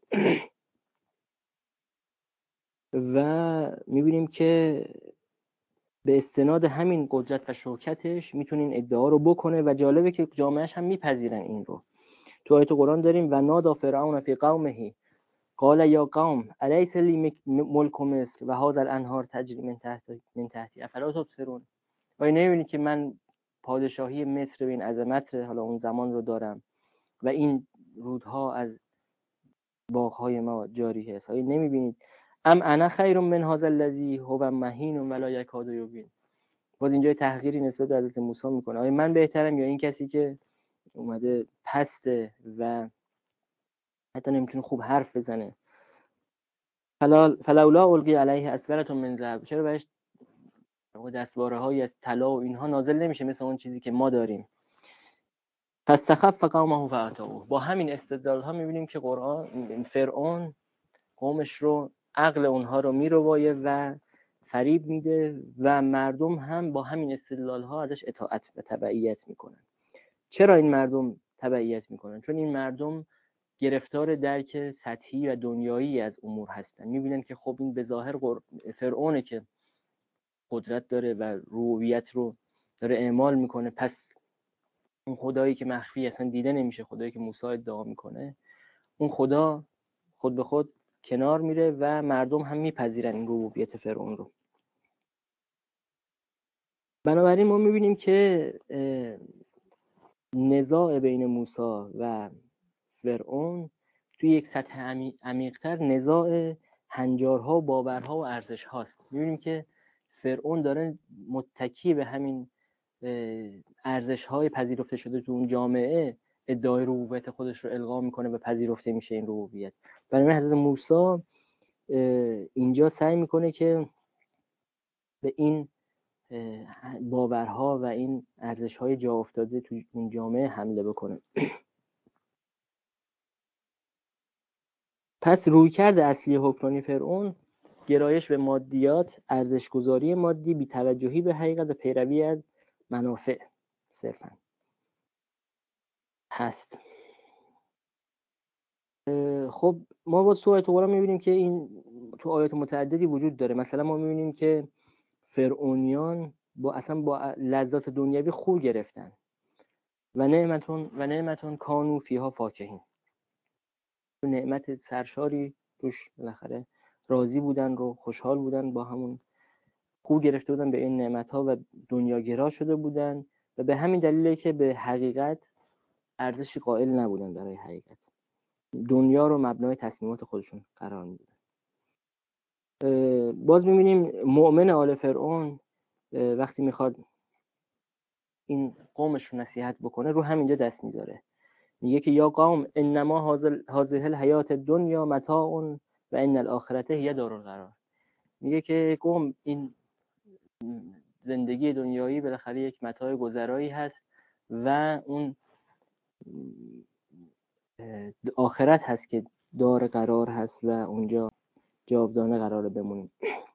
و میبینیم که به استناد همین قدرت و شوکتش میتونین ادعا رو بکنه و جالبه که جامعهش هم میپذیرن این رو. تو آیت قرآن داریم و نادا فرعون فی قومه قال یا قوم الیس لی ملک مصر و هذا الانهار تجری من تحتی افلا تبصرون. آیا نمیبینید که من پادشاهی مصر به این عظمت حالا اون زمان رو دارم و این رودها از باغ‌های ما جاری هست؟ آیا نمیبینید ام انا خیر من هذا الذی هو مهین ولا یکاد یبین؟ باز اینجا تحقیری نسبت به حضرت موسی میکنه. آیا من بهترم یا این کسی که اومده پسته و حتی نمیتونه خوب حرف بزنه؟ فلولا القی علیه اسورة من ذهب، چرا بهش دستواره‌هایی از طلا و اینها نازل نمیشه مثل اون چیزی که ما داریم؟ فاستخف قومه فاتوه. با همین استدلال‌ها میبینیم که فرعون قومش رو عقل اونها رو میروایه و فریب میده و مردم هم با همین استدلال‌ها ازش اطاعت و تبعیت میکنن. چرا این مردم تبعیت میکنن؟ چون این مردم گرفتار درک سطحی و دنیایی از امور هستن. میبینن که خب این به ظاهر فرعونه که قدرت داره و ربوبیت رو داره اعمال میکنه، پس اون خدایی که مخفی اصلا دیده نمیشه، خدایی که موسی ادعا میکنه، اون خدا خود به خود کنار میره و مردم هم میپذیرن این ربوبیت فرعون رو. بنابراین ما میبینیم که نزاع بین موسی و فرعون توی یک سطح عمیق‌تر نزاع هنجارها و باورها و ارزش هاست. میبینیم که فرعون داره متکی به همین ارزش های پذیرفته شده تو اون جامعه ادعای ربوبیت خودش رو القا میکنه و پذیرفته میشه این ربوبیت. برای حضرت موسی اینجا سعی میکنه که به این باورها و این ارزش های جا افتاده تو اون جامعه حمله بکنه. پس رویکرد اصلی حکمرانی فرعون گرایش به مادیات، ارزش‌گذاری مادی، بی‌توجهی به حقیقت و پیروی از منافع صرفاً هست. خب ما با سوره قرآن می‌بینیم که این تو آیات متعددی وجود داره. مثلا ما می‌بینیم که فرعونیان با لذات دنیوی خو گرفتن و نعمتون کانوا فیها فاکهین، نعمت سرشاری توش بالاخره راضی بودن و خوشحال بودن، با همون خو گرفته بودن به این نعمت‌ها و دنیاگرا شده بودن و به همین دلیله که به حقیقت ارزشی قائل نبودن، برای حقیقت دنیا رو مبنای تصمیمات خودشون قرار میدن. باز می‌بینیم مؤمن آل فرعون وقتی میخواد این قومش رو نصیحت بکنه رو همینجا دست میذاره، میگه که یا قوم انما هذه الحیات الدنیا متاع و ان الاخرته هی دار القرار. میگه که قوم این زندگی دنیایی بالاخره یک متاع گذرایی هست و اون آخرت هست که دار قرار هست و اونجا جاودانه قراره بمونیم.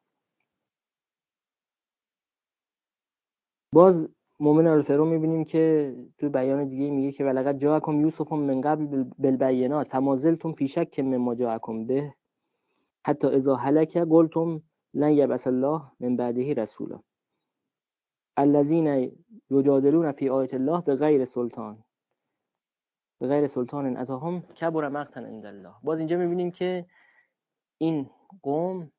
باز مومن الفرعون میبینیم که تو بیان دیگه میگه که ولقد جاءکم یوسف من قبل بالبینات فما زلتم فی شک مما جاءکم به حتی اذا هلک قلتم لن یبعث الله من بعده رسولا الذين یجادلون فی آیات الله بغیر سلطان اتاهم کبر مقتا عند الله. باز اینجا میبینیم که این قوم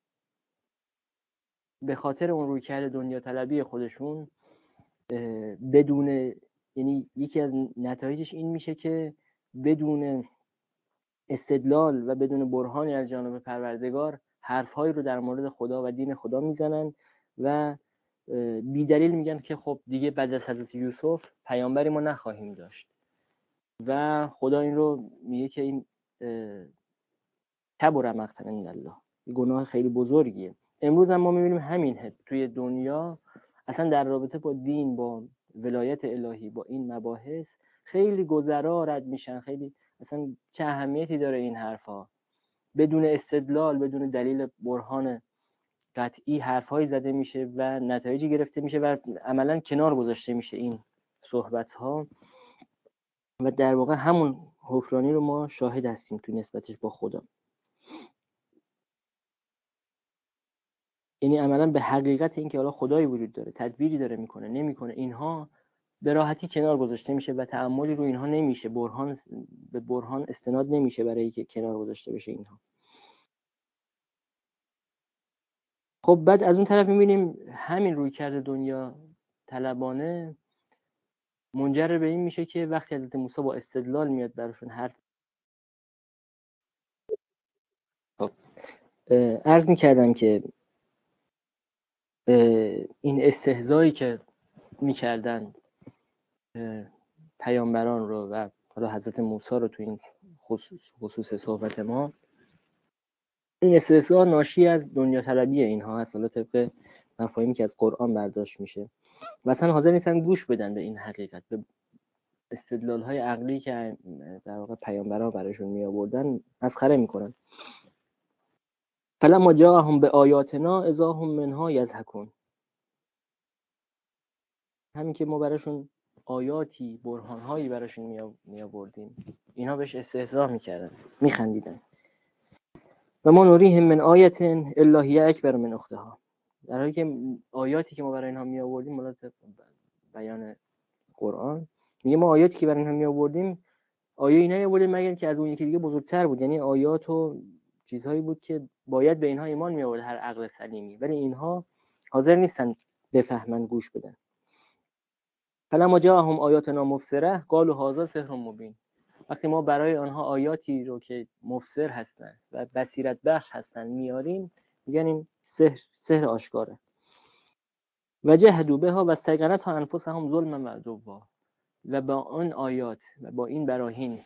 به خاطر اون رویکرد دنیا طلبی خودشون بدون، یعنی یکی از نتایجش این میشه که بدون استدلال و بدون برهانی از جانب پروردگار حرفهایی رو در مورد خدا و دین خدا میزنن و بی دلیل میگن که خب دیگه بعد از حضرت یوسف پیامبری ما نخواهیم داشت و خدا این رو میگه که این کبر مقتا عند الله، گناه خیلی بزرگیه. امروز هم ما میبینیم همین توی دنیا اصلا در رابطه با دین، با ولایت الهی، با این مباحث خیلی گذرا رد میشن. خیلی اصلا چه اهمیتی داره این حرفا؟ بدون استدلال، بدون دلیل برهان قطعی حرفایی زده میشه و نتایجی گرفته میشه و عملا کنار گذاشته میشه این صحبت ها و در واقع همون حکرانی رو ما شاهد هستیم تو نسبتش با خدا. یعنی عملا به حقیقت این که حالا خدایی وجود داره، تدبیری داره میکنه نمیکنه، اینها به راحتی کنار گذاشته میشه و تأملی رو اینها نمیشه، به برهان استناد نمیشه برای اینکه کنار گذاشته بشه اینها. خب بعد از اون طرف میبینیم همین رویکرد دنیا طلبانه منجر به این میشه که وقتی حضرت موسی با استدلال میاد براشون حرف. خب عرض میکردم که این استهزایی که میکردن پیامبران رو و حالا حضرت موسی رو تو این خصوص صحبت ما، این استهزا ناشی از دنیا طلبی اینها هست، حالا طبق مفاهیمی که از قرآن برداشت میشه و اصلا حاضر نیستن گوش بدن به این حقیقت، به استدلال های عقلی که در واقع پیامبران براشون می آوردن مسخره میکنن. فلما جاءهم بآیاتنا اذا هم منها یضحکون. همین که ما براشون آیاتی، برهانهایی براشون می آوردیم، اینها بهش استهزا میکردن، میخندیدن. و ما نوریهم من آیت الا هی اکبر من اختها. در حالی که آیاتی که ما برای اینها می آوردیم، ملت بیان قرآن میگه ما آیاتی که برای اینها می آوردیم آیه‌ای نیاوردیم مگر که از اون یکی دیگه بزرگتر بود، یعنی آیات و چیزهایی بود که باید به اینها ایمان می آورد هر عقل سلیمی، ولی اینها حاضر نیستن بفهمن، گوش بدن. فلما جاءهم آیاتنا مبصره قالوا هذا سحر مبین. وقتی ما برای آنها آیاتی رو که مبصر هستن و بصیرت بخش هستن میاریم، میگن این سحر آشکاره. و جحدوا بها و استيقنتها انفسهم ظلما و عدوا. و با آن آیات و با این براهین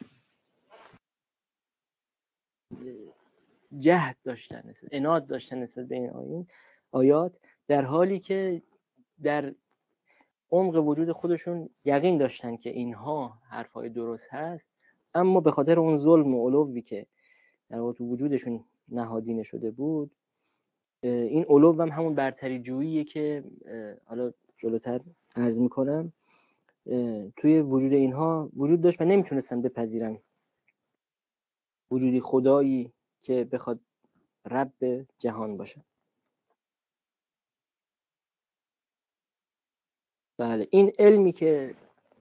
جهد داشتن، عناد داشتن نسبت به این آیات، در حالی که در عمق وجود خودشون یقین داشتن که اینها حرفای درست هست، اما به خاطر اون ظلم و علوی که در واقع تو وجودشون نهادینه شده بود این علو هم همون برتری جوییه که حالا جلوتر عرض میکنم توی وجود اینها وجود داشت و نمیتونستن بپذیرن وجودی خدایی که بخواد رب جهان باشه. بله، این علمی که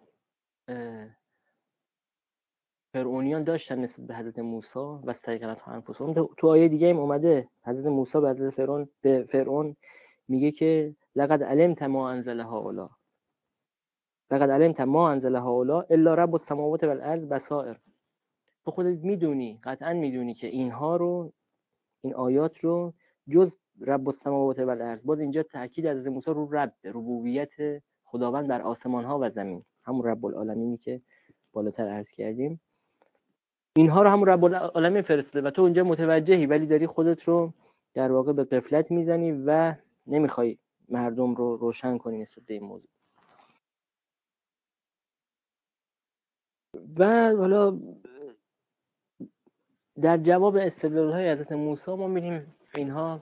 فرعونیان داشتن نسبت به حضرت موسی و استیقنت انفسهم، تو آیه دیگه هم اومده حضرت موسی به حضرت فرعون میگه که لقد علمت ما انزل هؤلاء لقد علمت ما انزل هؤلاء الا رب السماوات والارض بصائر. تو خودت میدونی، قطعا میدونی که اینها رو، این آیات رو جز رب السماوات والارض، باز اینجا تاکید از موسی رو ربوبیت خداوند بر آسمان ها و زمین، همون رب العالمینی که بالاتر عرض کردیم، اینها رو همون رب العالمین فرستاده و تو اونجا متوجهی، ولی داری خودت رو در واقع به غفلت میزنی و نمیخوای مردم رو روشن کنی نسبت به این موضوع. و حالا در جواب استدلال‌های حضرت موسی ما می‌بینیم اینها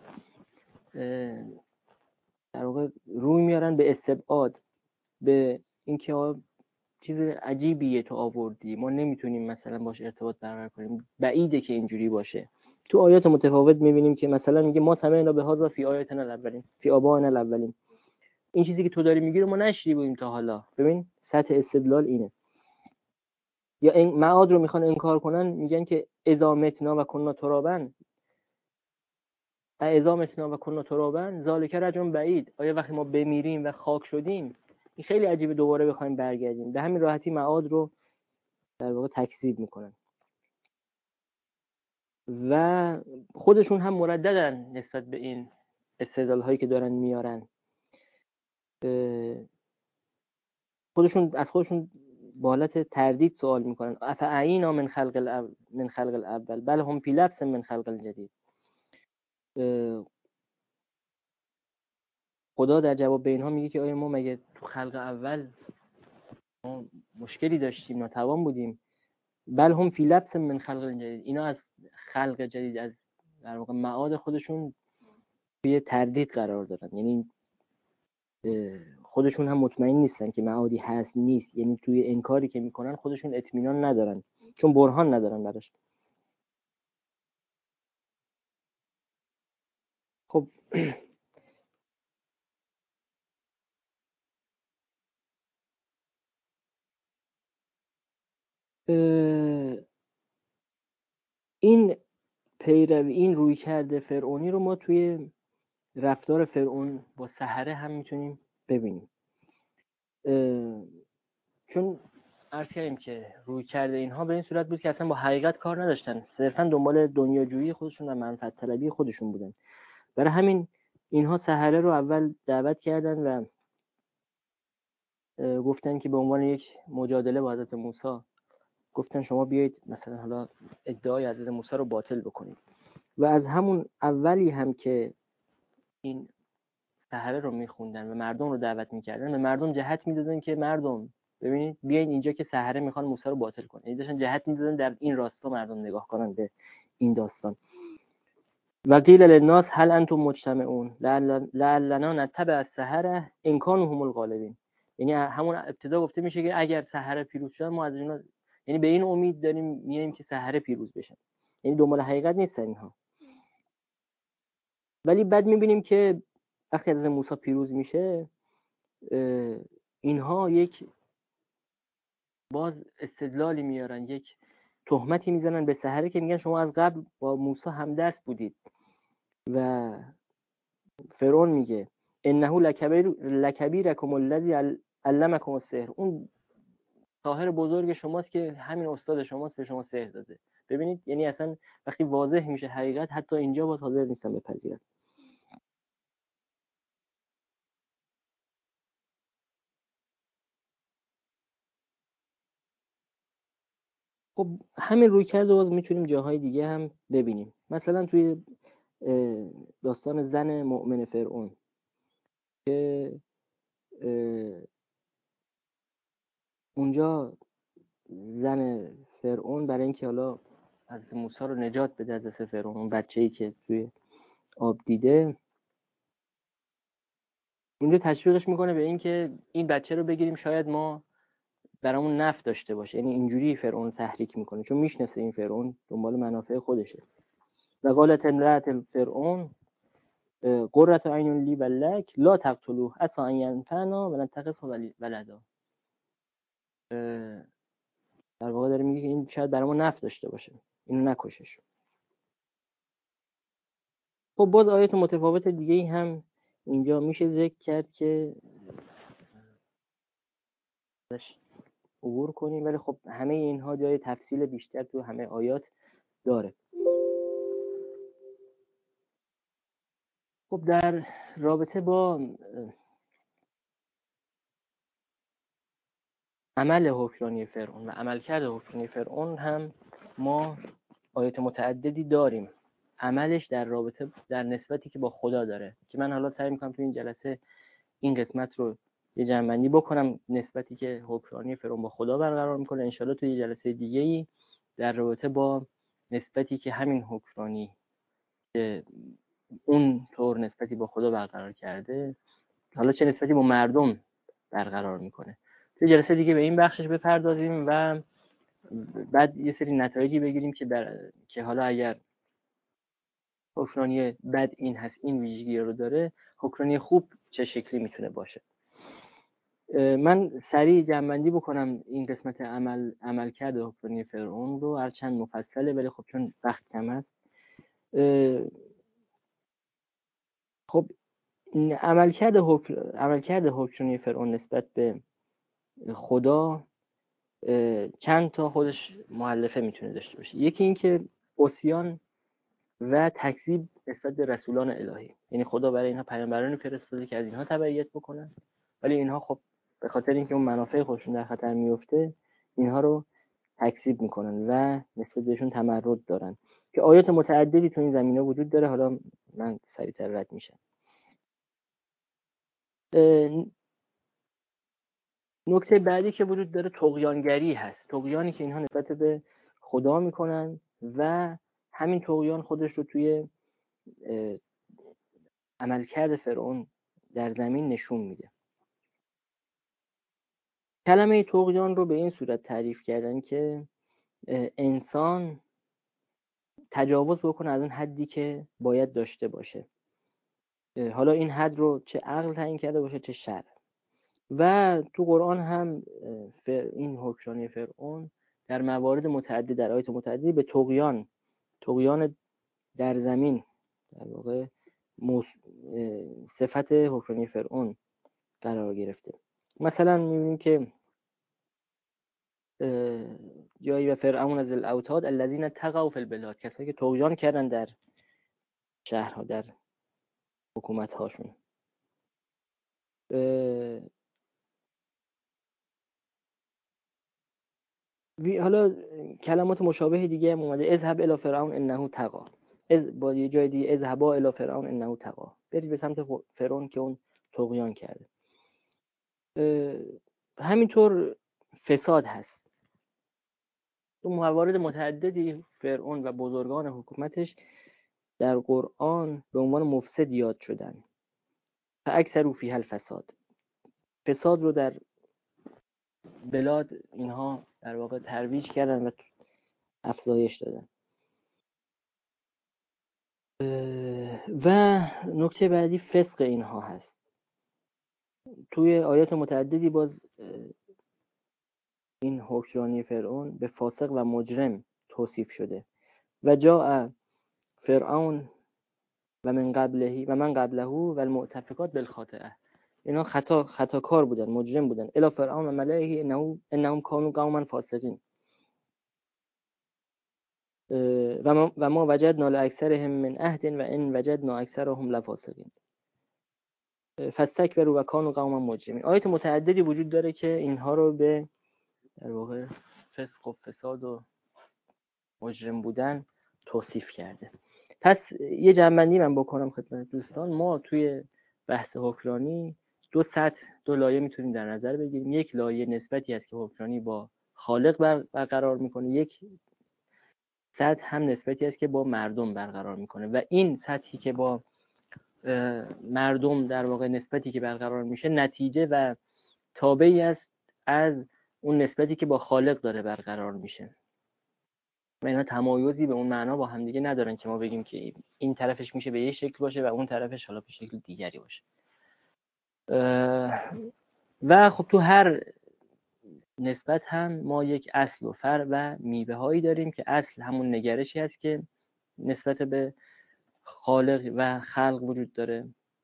در واقع روی میارن به استبعاد، به اینکه چیز عجیبیه تو آوردی، ما نمیتونیم مثلا باش ارتباط برقرار کنیم، بعیده که اینجوری باشه. تو آیات متفاوت می‌بینیم که مثلا میگه ما سمعنا بهذا فی آیاتنا الاولین فی آبائنا الاولین، این چیزی که تو داری میگی رو ما نشنیدیم تا حالا. ببین سطح استدلال اینه. یا این معاد رو میخوان انکار کنن، میگن که اذا متنا و کنا ترابا و کنا ترابا ذالک رجل بعید، آیا وقتی ما بمیریم و خاک شدیم، این خیلی عجیبه دوباره بخوایم برگردیم. به همین راحتی معاد رو در واقع تکذیب میکنن و خودشون هم مرددن نسبت به این استدلال هایی که دارن میارن. خودشون با حالت تردید سوال میکنن افعینا من خلق الاول بل هم فی لبس من خلق جدید. خدا در جواب به اینها میگه که آیا ما مگه تو خلق اول ما مشکلی داشتیم، ناتوان بودیم؟ بل هم فی لبس من خلق جدید، اینا از خلق جدید، از در واقع معاد خودشون توی تردید قرار دارن، یعنی خودشون هم مطمئن نیستن که معادی هست نیست، یعنی توی انکاری که میکنن خودشون اطمینان ندارن چون برهان ندارن براش. خب این پیروی، این رویکرد فرعونی رو ما توی رفتار فرعون با سحره هم میتونیم ببینیم. چون عرض کردیم که رویکرد اینها به این صورت بود که اصلا با حقیقت کار نداشتن، صرفا دنبال دنیاجویی خودشون و منفعت طلبی خودشون بودن. برای همین اینها سحره رو اول دعوت کردن و گفتن که به عنوان یک مجادله با حضرت موسی، گفتن شما بیایید مثلا حالا ادعای حضرت موسی رو باطل بکنید. و از همون اولی هم که این سحره رو میخوندن و مردم رو دعوت میکردن، به مردم جهت میدادن که مردم ببینید بیاین اینجا که سحره میخوان موسی رو باطل کنه، یعنی داشتن جهت میدادن در این راستا مردم نگاه کنن به این داستان. و قیل للناس هل انتم مجتمعون لعلنا نتبع السحره ان كانوا هم الغالبین، یعنی همون ابتدا گفته میشه که اگر سحره پیروز شدن ما از اینا، یعنی به این امید داریم میایم که سحره پیروز بشن، یعنی دنبال حقیقت نیستن اینها. ولی بعد میبینیم که وقتی حضرت موسی پیروز میشه، اینها یک باز استدلالی میارن، یک تهمتی میزنن به سحره که میگن شما از قبل با موسی همدست بودید. و فرعون میگه انه لکبیرکم الذی علمکم السحر، اون ساحر بزرگ شماست که همین استاد شماست به شما سحر داده. ببینید یعنی اصلا وقتی واضح میشه حقیقت، حتی اینجا باز حاضر نیستن بپذیرن. خب همین رویکرد رو باز میتونیم جاهای دیگه هم ببینیم، مثلا توی داستان زن مؤمن فرعون که اونجا زن فرعون برای اینکه حالا از موسی رو نجات بده از دست فرعون، اون بچه‌ای که توی آب دیده، اونجا تشویقش میکنه به این که این بچه رو بگیریم شاید ما برامون نفع داشته باشه. یعنی اینجوری فرعون تحریک میکنه، چون میشناسه این فرعون دنبال منافع خودشه. و قالت امرأة فرعون قرة عین لی و لک لا تقتلوه عسی ان ینفعنا ونتخذه ولدا. در واقع داره میگه که این شاید برامون نفع داشته باشه، اینو نکشش. خب باز آیات متفاوت دیگه هم اینجا میشه ذکر کرد که ازش عبور کنیم، ولی خب همه اینها جای تفصیل بیشتر تو همه آیات داره. خب در رابطه با عمل حکمرانی فرعون و عملکرد حکمرانی فرعون هم ما آیات متعددی داریم. عملش در رابطه در نسبتی که با خدا داره، که من حالا سعی میکنم تو این جلسه این قسمت رو یه جمع‌بندی بکنم، نسبتی که حکمرانی فرعون با خدا برقرار میکنه. انشالله تو یه جلسه دیگه‌ای در رابطه با نسبتی که همین حکمرانی که اون طور نسبتی با خدا برقرار کرده، حالا چه نسبتی با مردم برقرار میکنه، تو جلسه دیگه به این بخشش بپردازیم و بعد یه سری نتایجی بگیریم که حالا اگر حکمرانی بد این هست، این ویژگی رو داره، حکمرانی خوب چه شکلی میتونه باشه. من سریع جمع‌بندی بکنم این قسمت عملکرد حکمرانی فرعون رو، هرچند مفصله ولی خب چون وقت کم است. خب عملکرد حکمرانی فرعون نسبت به خدا چند تا خودش مؤلفه میتونه داشته باشه. یکی این که عصیان و تکذیب نسبت به رسولان الهی، یعنی خدا برای اینها پیامبرانی فرستاده که از اینها تبعیت بکنن، ولی اینها خب به خاطر اینکه اون منافع خودشون در خطر میفته اینها رو تکذیب میکنن و نسبت بهشون تمرد دارن، که آیات متعددی تو این زمینه وجود داره. حالا من سریعتر رد میشم. نکته بعدی که وجود داره طغیانگری هست، طغیانی که اینها نسبت به خدا میکنن و همین طغیان خودش رو توی عملکرد فرعون در زمین نشون میده. کلمه طغیان رو به این صورت تعریف کردن که انسان تجاوز بکنه از اون حدی که باید داشته باشه، حالا این حد رو چه عقل تعیین کرده باشه چه شرع. و تو قرآن هم این حکمرانی فرعون در موارد متعدد، در آیات متعددی به طغیان در زمین در واقع صفت حکمرانی فرعون قرار گرفته. مثلا می‌بینیم که جایی و فرعون از الاوتاد الذین طغوا فی البلاد، کسایی که طغیان کردن در شهرها، در حکومت هاشون. حالا کلمات مشابه دیگه هم اومده، اذهب الی فرعون انه طغی، با یه جای دیگه اذهبا الی فرعون انه طغی، برید به سمت فرعون که اون طغیان کرده. همینطور فساد هست. تو موارد متعددی فرعون و بزرگان حکومتش در قرآن به عنوان مفسد یاد شدن. فاکثروا فیها الفساد، فساد رو در بلاد اینها در واقع ترویج کردن و افزایش دادن. و نکته بعدی فسق اینها هست. توی آیات متعددی باز این حکمرانی فرعون به فاسق و مجرم توصیف شده. و جاء فرعون و من قبله و المؤتفکات بالخاطئه، اینا خطاکار بودن، مجرم بودن. الی فرعون و ملئه انهم کانوا قوما فاسقین و ما وجدنا لاکثرهم من عهد و ان وجدنا اکثرهم لفاسقین فاستکبروا و کانوا قوما مجرمین. آیات متعددی وجود داره که اینها رو به در واقع فسق و فساد و مجرم بودن توصیف کرده. پس یه جمع‌بندی من بکنم خدمت دوستان. ما توی بحث حکمرانی دو لایه میتونیم در نظر بگیریم. یک لایه نسبتی است که حکمرانی با خالق برقرار میکنه، یک سطح هم نسبتی است که با مردم برقرار میکنه. و این سطحی که با مردم در واقع نسبتی که برقرار میشه نتیجه و تابعی است از اون نسبتی که با خالق داره برقرار میشه و اینا تمایزی به اون معنا با هم دیگه ندارن که ما بگیم که این طرفش میشه به یه شکل باشه و اون طرفش حالا به شکل دیگری باشه. و خب تو هر نسبت هم ما یک اصل و فرع و میوه هایی داریم که اصل همون نگرشی هست که نسبت به خالق و خلق وجود داره.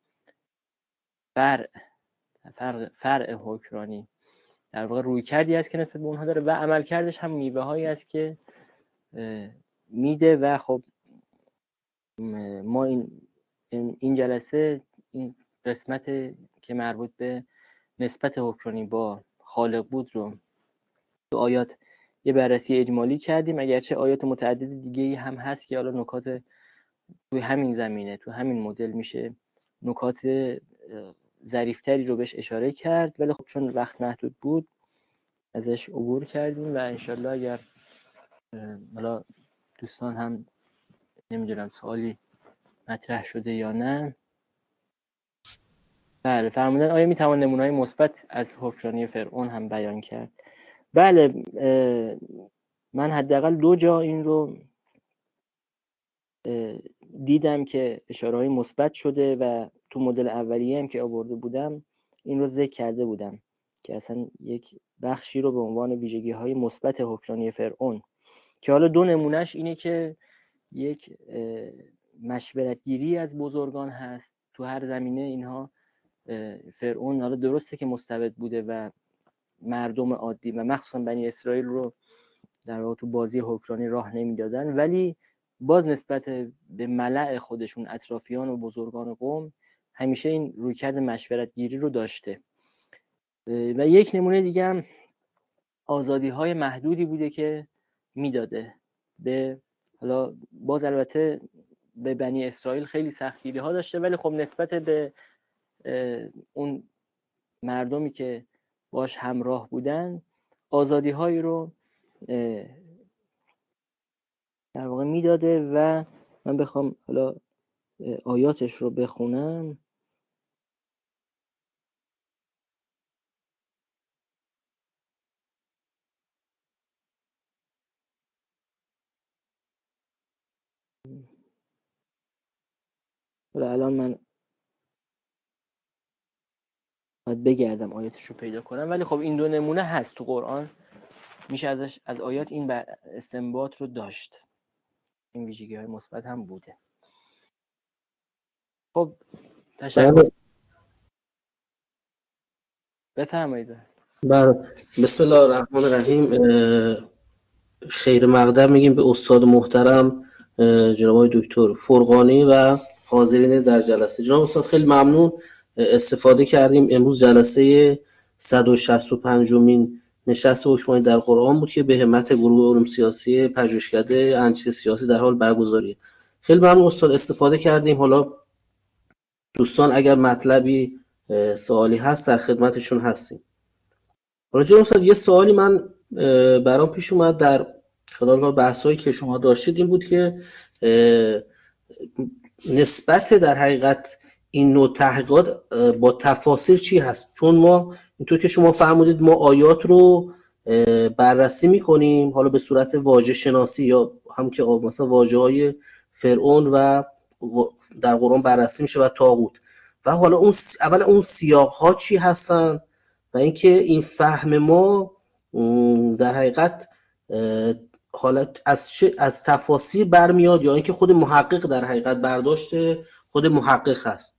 فرع حکمرانی در واقع روی کردی هست که نسبت به اونها داره و عمل کردش هم میوه هایی هست که میده. و خب ما این جلسه این قسمت که مربوط به نسبت حکمرانی با خالق بود رو تو آیات یه بررسی اجمالی کردیم، اگرچه آیات متعدد دیگه‌ای هم هست که حالا نکات توی همین زمینه تو همین مدل میشه نکات ظریف‌تری رو بهش اشاره کرد، ولی خب چون وقت محدود بود ازش عبور کردیم و انشالله اگر حالا دوستان هم نمیدونم سوالی مطرح شده یا نه. بله فرمودن آیا میتوان نمونه‌های مثبت از حکمرانی فرعون هم بیان کرد؟ بله من حداقل 2 جا این رو دیدم که اشاره‌های مثبت شده و تو مدل اولیه هم که آورده بودم این رو ذکر کرده بودم که اصلا یک بخشی رو به عنوان ویژگی‌های مثبت حکمرانی فرعون که حالا 2 نمونهش اینه که یک مشورتگیری از بزرگان هست تو هر زمینه. اینها فرعون حالا درسته که مستبد بوده و مردم عادی و مخصوصا بنی اسرائیل رو در واقع تو بازی حکمرانی راه نمیدادن، ولی باز نسبت به ملأ خودشون اطرافیان و بزرگان قوم همیشه این رویکرد مشورتگیری رو داشته. و یک نمونه دیگه هم آزادی‌های محدودی بوده که میداده به حالا باز البته به بنی اسرائیل خیلی سختگیری‌ها داشته، ولی خب نسبت به اون مردمی که باش همراه بودن آزادی‌هایی رو در واقع میداده. و من بخوام حالا آیاتش رو بخونم حالا الان من باید بگردم آیاتش رو پیدا کنم، ولی خب این 2 نمونه هست تو قرآن میشه ازش از آیات این استنباط رو داشت، این ویژگی‌های مثبت هم بوده. خب تشکر. بفرمایید. بله بسم الله الرحمن الرحیم. خیر مقدم میگیم به استاد محترم جناب آقای دکتر فرقانی و حاضرین در جلسه. جناب استاد خیلی ممنون، استفاده کردیم. امروز جلسه 165مین نشست حکمرانی در قرآن بود که به همت گروه علوم سیاسی پژوهشکده انشطه سیاسی در حال برگزاریه. خیلی ممنون استاد، استفاده کردیم. حالا دوستان اگر مطلبی سوالی هست در خدمتشون هستیم. راجع استاد یه سوالی من برام پیش اومد در خلال بحثایی که شما داشتید، این بود که نسبت در حقیقت این نوع تحقیقات با تفاسیر چی هست؟ چون ما اینطور که شما فرمودید ما آیات رو بررسی میکنیم حالا به صورت واژه شناسی یا هم که مثلا واژه‌های فرعون و در قرآن بررسی میشه و طاغوت، و حالا اون سیاق‌ها چی هستن و اینکه این فهم ما در حقیقت حالت از تفاسیر برمیاد یا اینکه خود محقق در حقیقت برداشت خود محقق هست.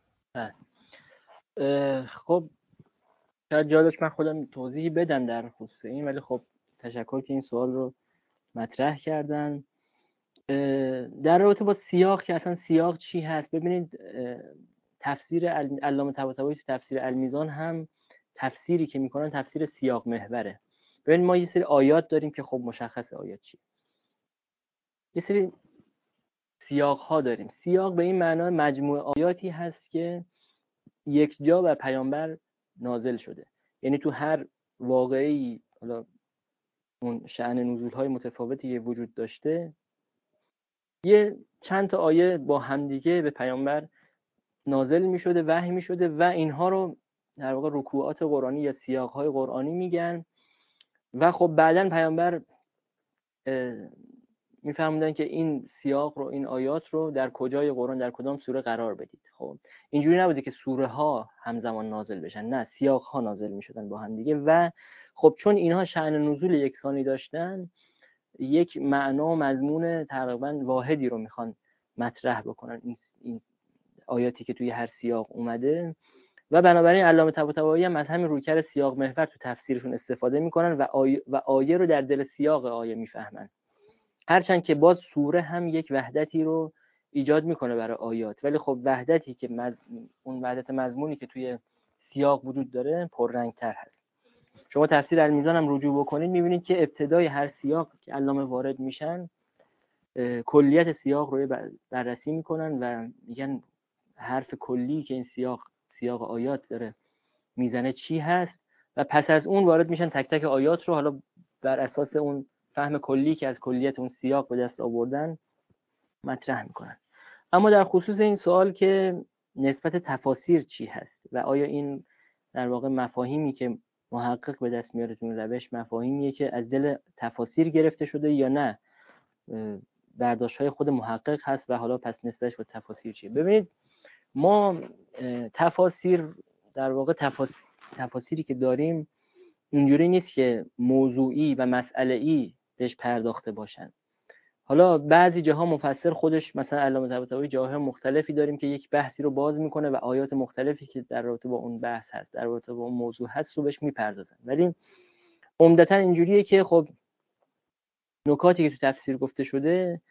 خب شاید جالبش من خودم توضیحی بدم در خصوص این، ولی خب تشکر که این سوال رو مطرح کردن. در رابطه با سیاق که اصلا سیاق چی هست، ببینید تفسیر علامه طباطبایی تو تفسیر المیزان هم تفسیری که میکنن تفسیر سیاق محوره. ببین ما یه سری آیات داریم که خب مشخصه آیات چی، یه سری سیاق ها داریم. سیاق به این معنی مجموعه آیاتی هست که یک جا بر پیامبر نازل شده، یعنی تو هر واقعی حالا اون شأن نزول های متفاوتی وجود داشته، یه چند تا آیه با همدیگه به پیامبر نازل میشده، وحی میشده و اینها رو در واقع رکوعات قرآنی یا سیاق‌های قرآنی میگن. و خب بعداً پیامبر میفهمیدن که این سیاق رو، این آیات رو در کجای قرآن، در کدام سوره قرار بدید. خب اینجوری نبوده که سوره ها همزمان نازل بشن، نه، سیاق ها نازل میشدن با هم دیگه. و خب چون اینها شأن نزول یکسانی داشتن، یک معنا و مضمون تقریبا واحدی رو میخوان مطرح بکنن این آیاتی که توی هر سیاق اومده. و بنابراین علامه طباطبایی هم از همین رویکرد سیاق محور تو تفسیرشون استفاده میکنن و آیه رو در دل سیاق آیه میفهمن. هرچند که باز سوره هم یک وحدتی رو ایجاد میکنه برای آیات، ولی خب وحدتی که اون وحدت مضمونی که توی سیاق وجود داره پررنگ‌تر هست. شما تفسیر المیزان هم رجوع بکنید میبینید که ابتدای هر سیاق که علامه وارد میشن کلیت سیاق رو بررسی میکنن و میگن حرف کلی که این سیاق آیات داره میزنه چی هست، و پس از اون وارد میشن تک تک آیات رو حالا بر اساس اون فهم کلی که از کلیت اون سیاق به دست آوردن مطرح میکنن. اما در خصوص این سوال که نسبت تفاسیر چی هست و آیا این در واقع مفاهیمی که محقق به دست میاره تو روش مفاهیمیه که از دل تفاسیر گرفته شده یا نه برداشت‌های خود محقق هست و حالا پس نسبتش با تفاسیر چیه؟ ببینید ما تفاسیر در واقع تفاسیری که داریم اینجوری نیست که موضوعی و مسئله‌ای بهش پرداخته باشن. حالا بعضی جاها مفسر خودش، مثلا علامه طباطبایی جاهای مختلفی داریم که یک بحثی رو باز میکنه و آیات مختلفی که در رابطه با اون بحث هست، در رابطه با اون موضوع هست رو بهش میپردازن. ولی عمدتاً اینجوریه که خب نکاتی که تو تفسیر گفته شده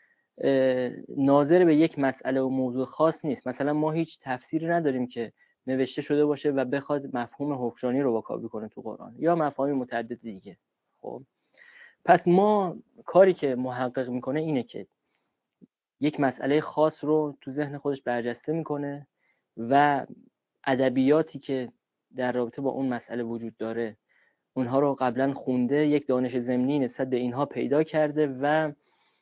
ناظر به یک مسئله و موضوع خاص نیست. مثلا ما هیچ تفسیری نداریم که نوشته شده باشه و بخواد مفهوم حکمرانی رو واکاوی کنه تو قرآن یا مفاهیم متعدد دیگه. خب پس ما کاری که محقق میکنه اینه که یک مسئله خاص رو تو ذهن خودش برجسته میکنه و ادبیاتی که در رابطه با اون مسئله وجود داره اونها رو قبلا خونده، یک دانش ضمنی نسبت به اینها پیدا کرده و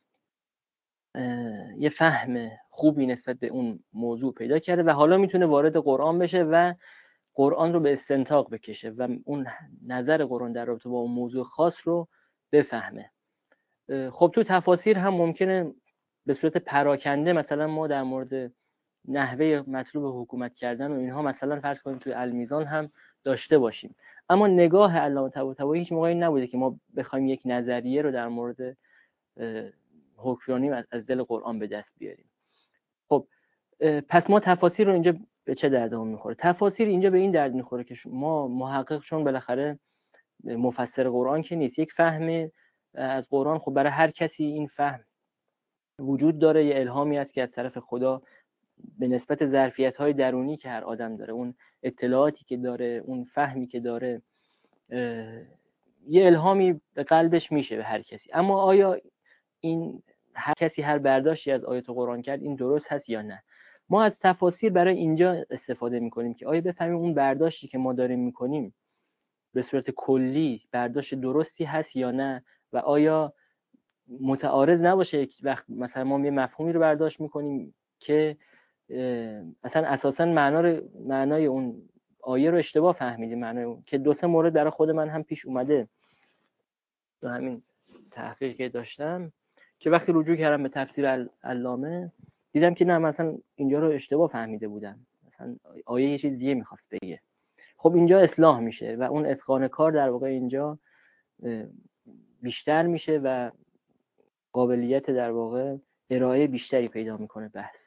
یه فهم خوبی نسبت به اون موضوع پیدا کرده و حالا میتونه وارد قرآن بشه و قرآن رو به استنطاق بکشه و اون نظر قرآن در رابطه با اون موضوع خاص رو بفهمه. خب تو تفاسیر هم ممکنه به صورت پراکنده مثلا ما در مورد نحوه مطلوب حکومت کردن و اینها مثلا فرض کنیم توی المیزان هم داشته باشیم، اما نگاه علامه طباطبایی هیچ موقعی نبوده که ما بخوایم یک نظریه رو در مورد حکمرانی از دل قرآن به دست بیاریم. خب پس ما تفاسیر رو اینجا به چه دردمون میخوره؟ تفاسیر اینجا به این درد میخوره که ما محقق چون بالاخره مفسر قرآن که نیست، یک فهم از قرآن خب برای هر کسی این فهم وجود داره، یه الهامی است که از طرف خدا به نسبت ظرفیت‌های درونی که هر آدم داره، اون اطلاعاتی که داره، اون فهمی که داره، یه الهامی به قلبش میشه به هر کسی. اما آیا این هر کسی هر برداشتی از آیات قرآن کرد این درست هست یا نه؟ ما از تفاسیر برای اینجا استفاده میکنیم که آیا بفهمیم اون برداشتی که ما داریم میکنیم به صورت کلی برداشت درستی هست یا نه و آیا متعارض نباشه که وقت مثلا ما یه مفهومی رو برداشت میکنیم که اصلا اساسا معنای اون آیه رو اشتباه فهمیدیم، معنای اون که دو سه مورد برای خود من هم پیش اومده تو همین تحقیقی که داشتم که وقتی رجوع کردم به تفسیر علامه دیدم که نه، مثلا اینجا رو اشتباه فهمیده بودم، مثلا آیه یه چیز دیگه میخواست بگه. خب اینجا اصلاح میشه و اون اتقان کار در واقع اینجا بیشتر میشه و قابلیت در واقع ارائه بیشتری پیدا میکنه بحث.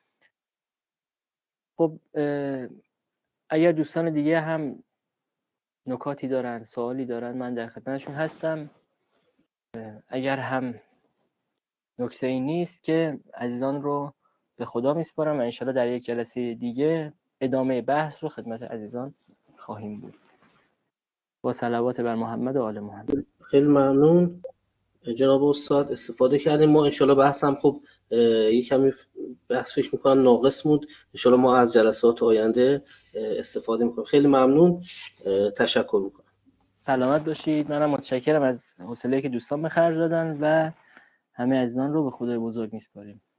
خب اگر دوستان دیگه هم نکاتی دارن، سوالی دارن، من در خدمتشون هستم. اگر هم نکته‌ای نیست که عزیزان رو به خدا میسپارم و انشالله در یک جلسه دیگه ادامه بحث رو خدمت عزیزان خواهیم بود. با صلوات بر محمد و آل محمد. خیلی ممنون جناب استاد، استفاده کردیم. ما انشالله بحث هم خب یک کمی بحث فکر میکنم ناقص بود، انشالله ما از جلسات آینده استفاده میکنیم. خیلی ممنون، تشکر میکنم. سلامت باشید. منم متشکرم از حوصله‌ای که دوستان به خرج دادن و همه عزیزان رو به خدای بزرگ میسپاریم.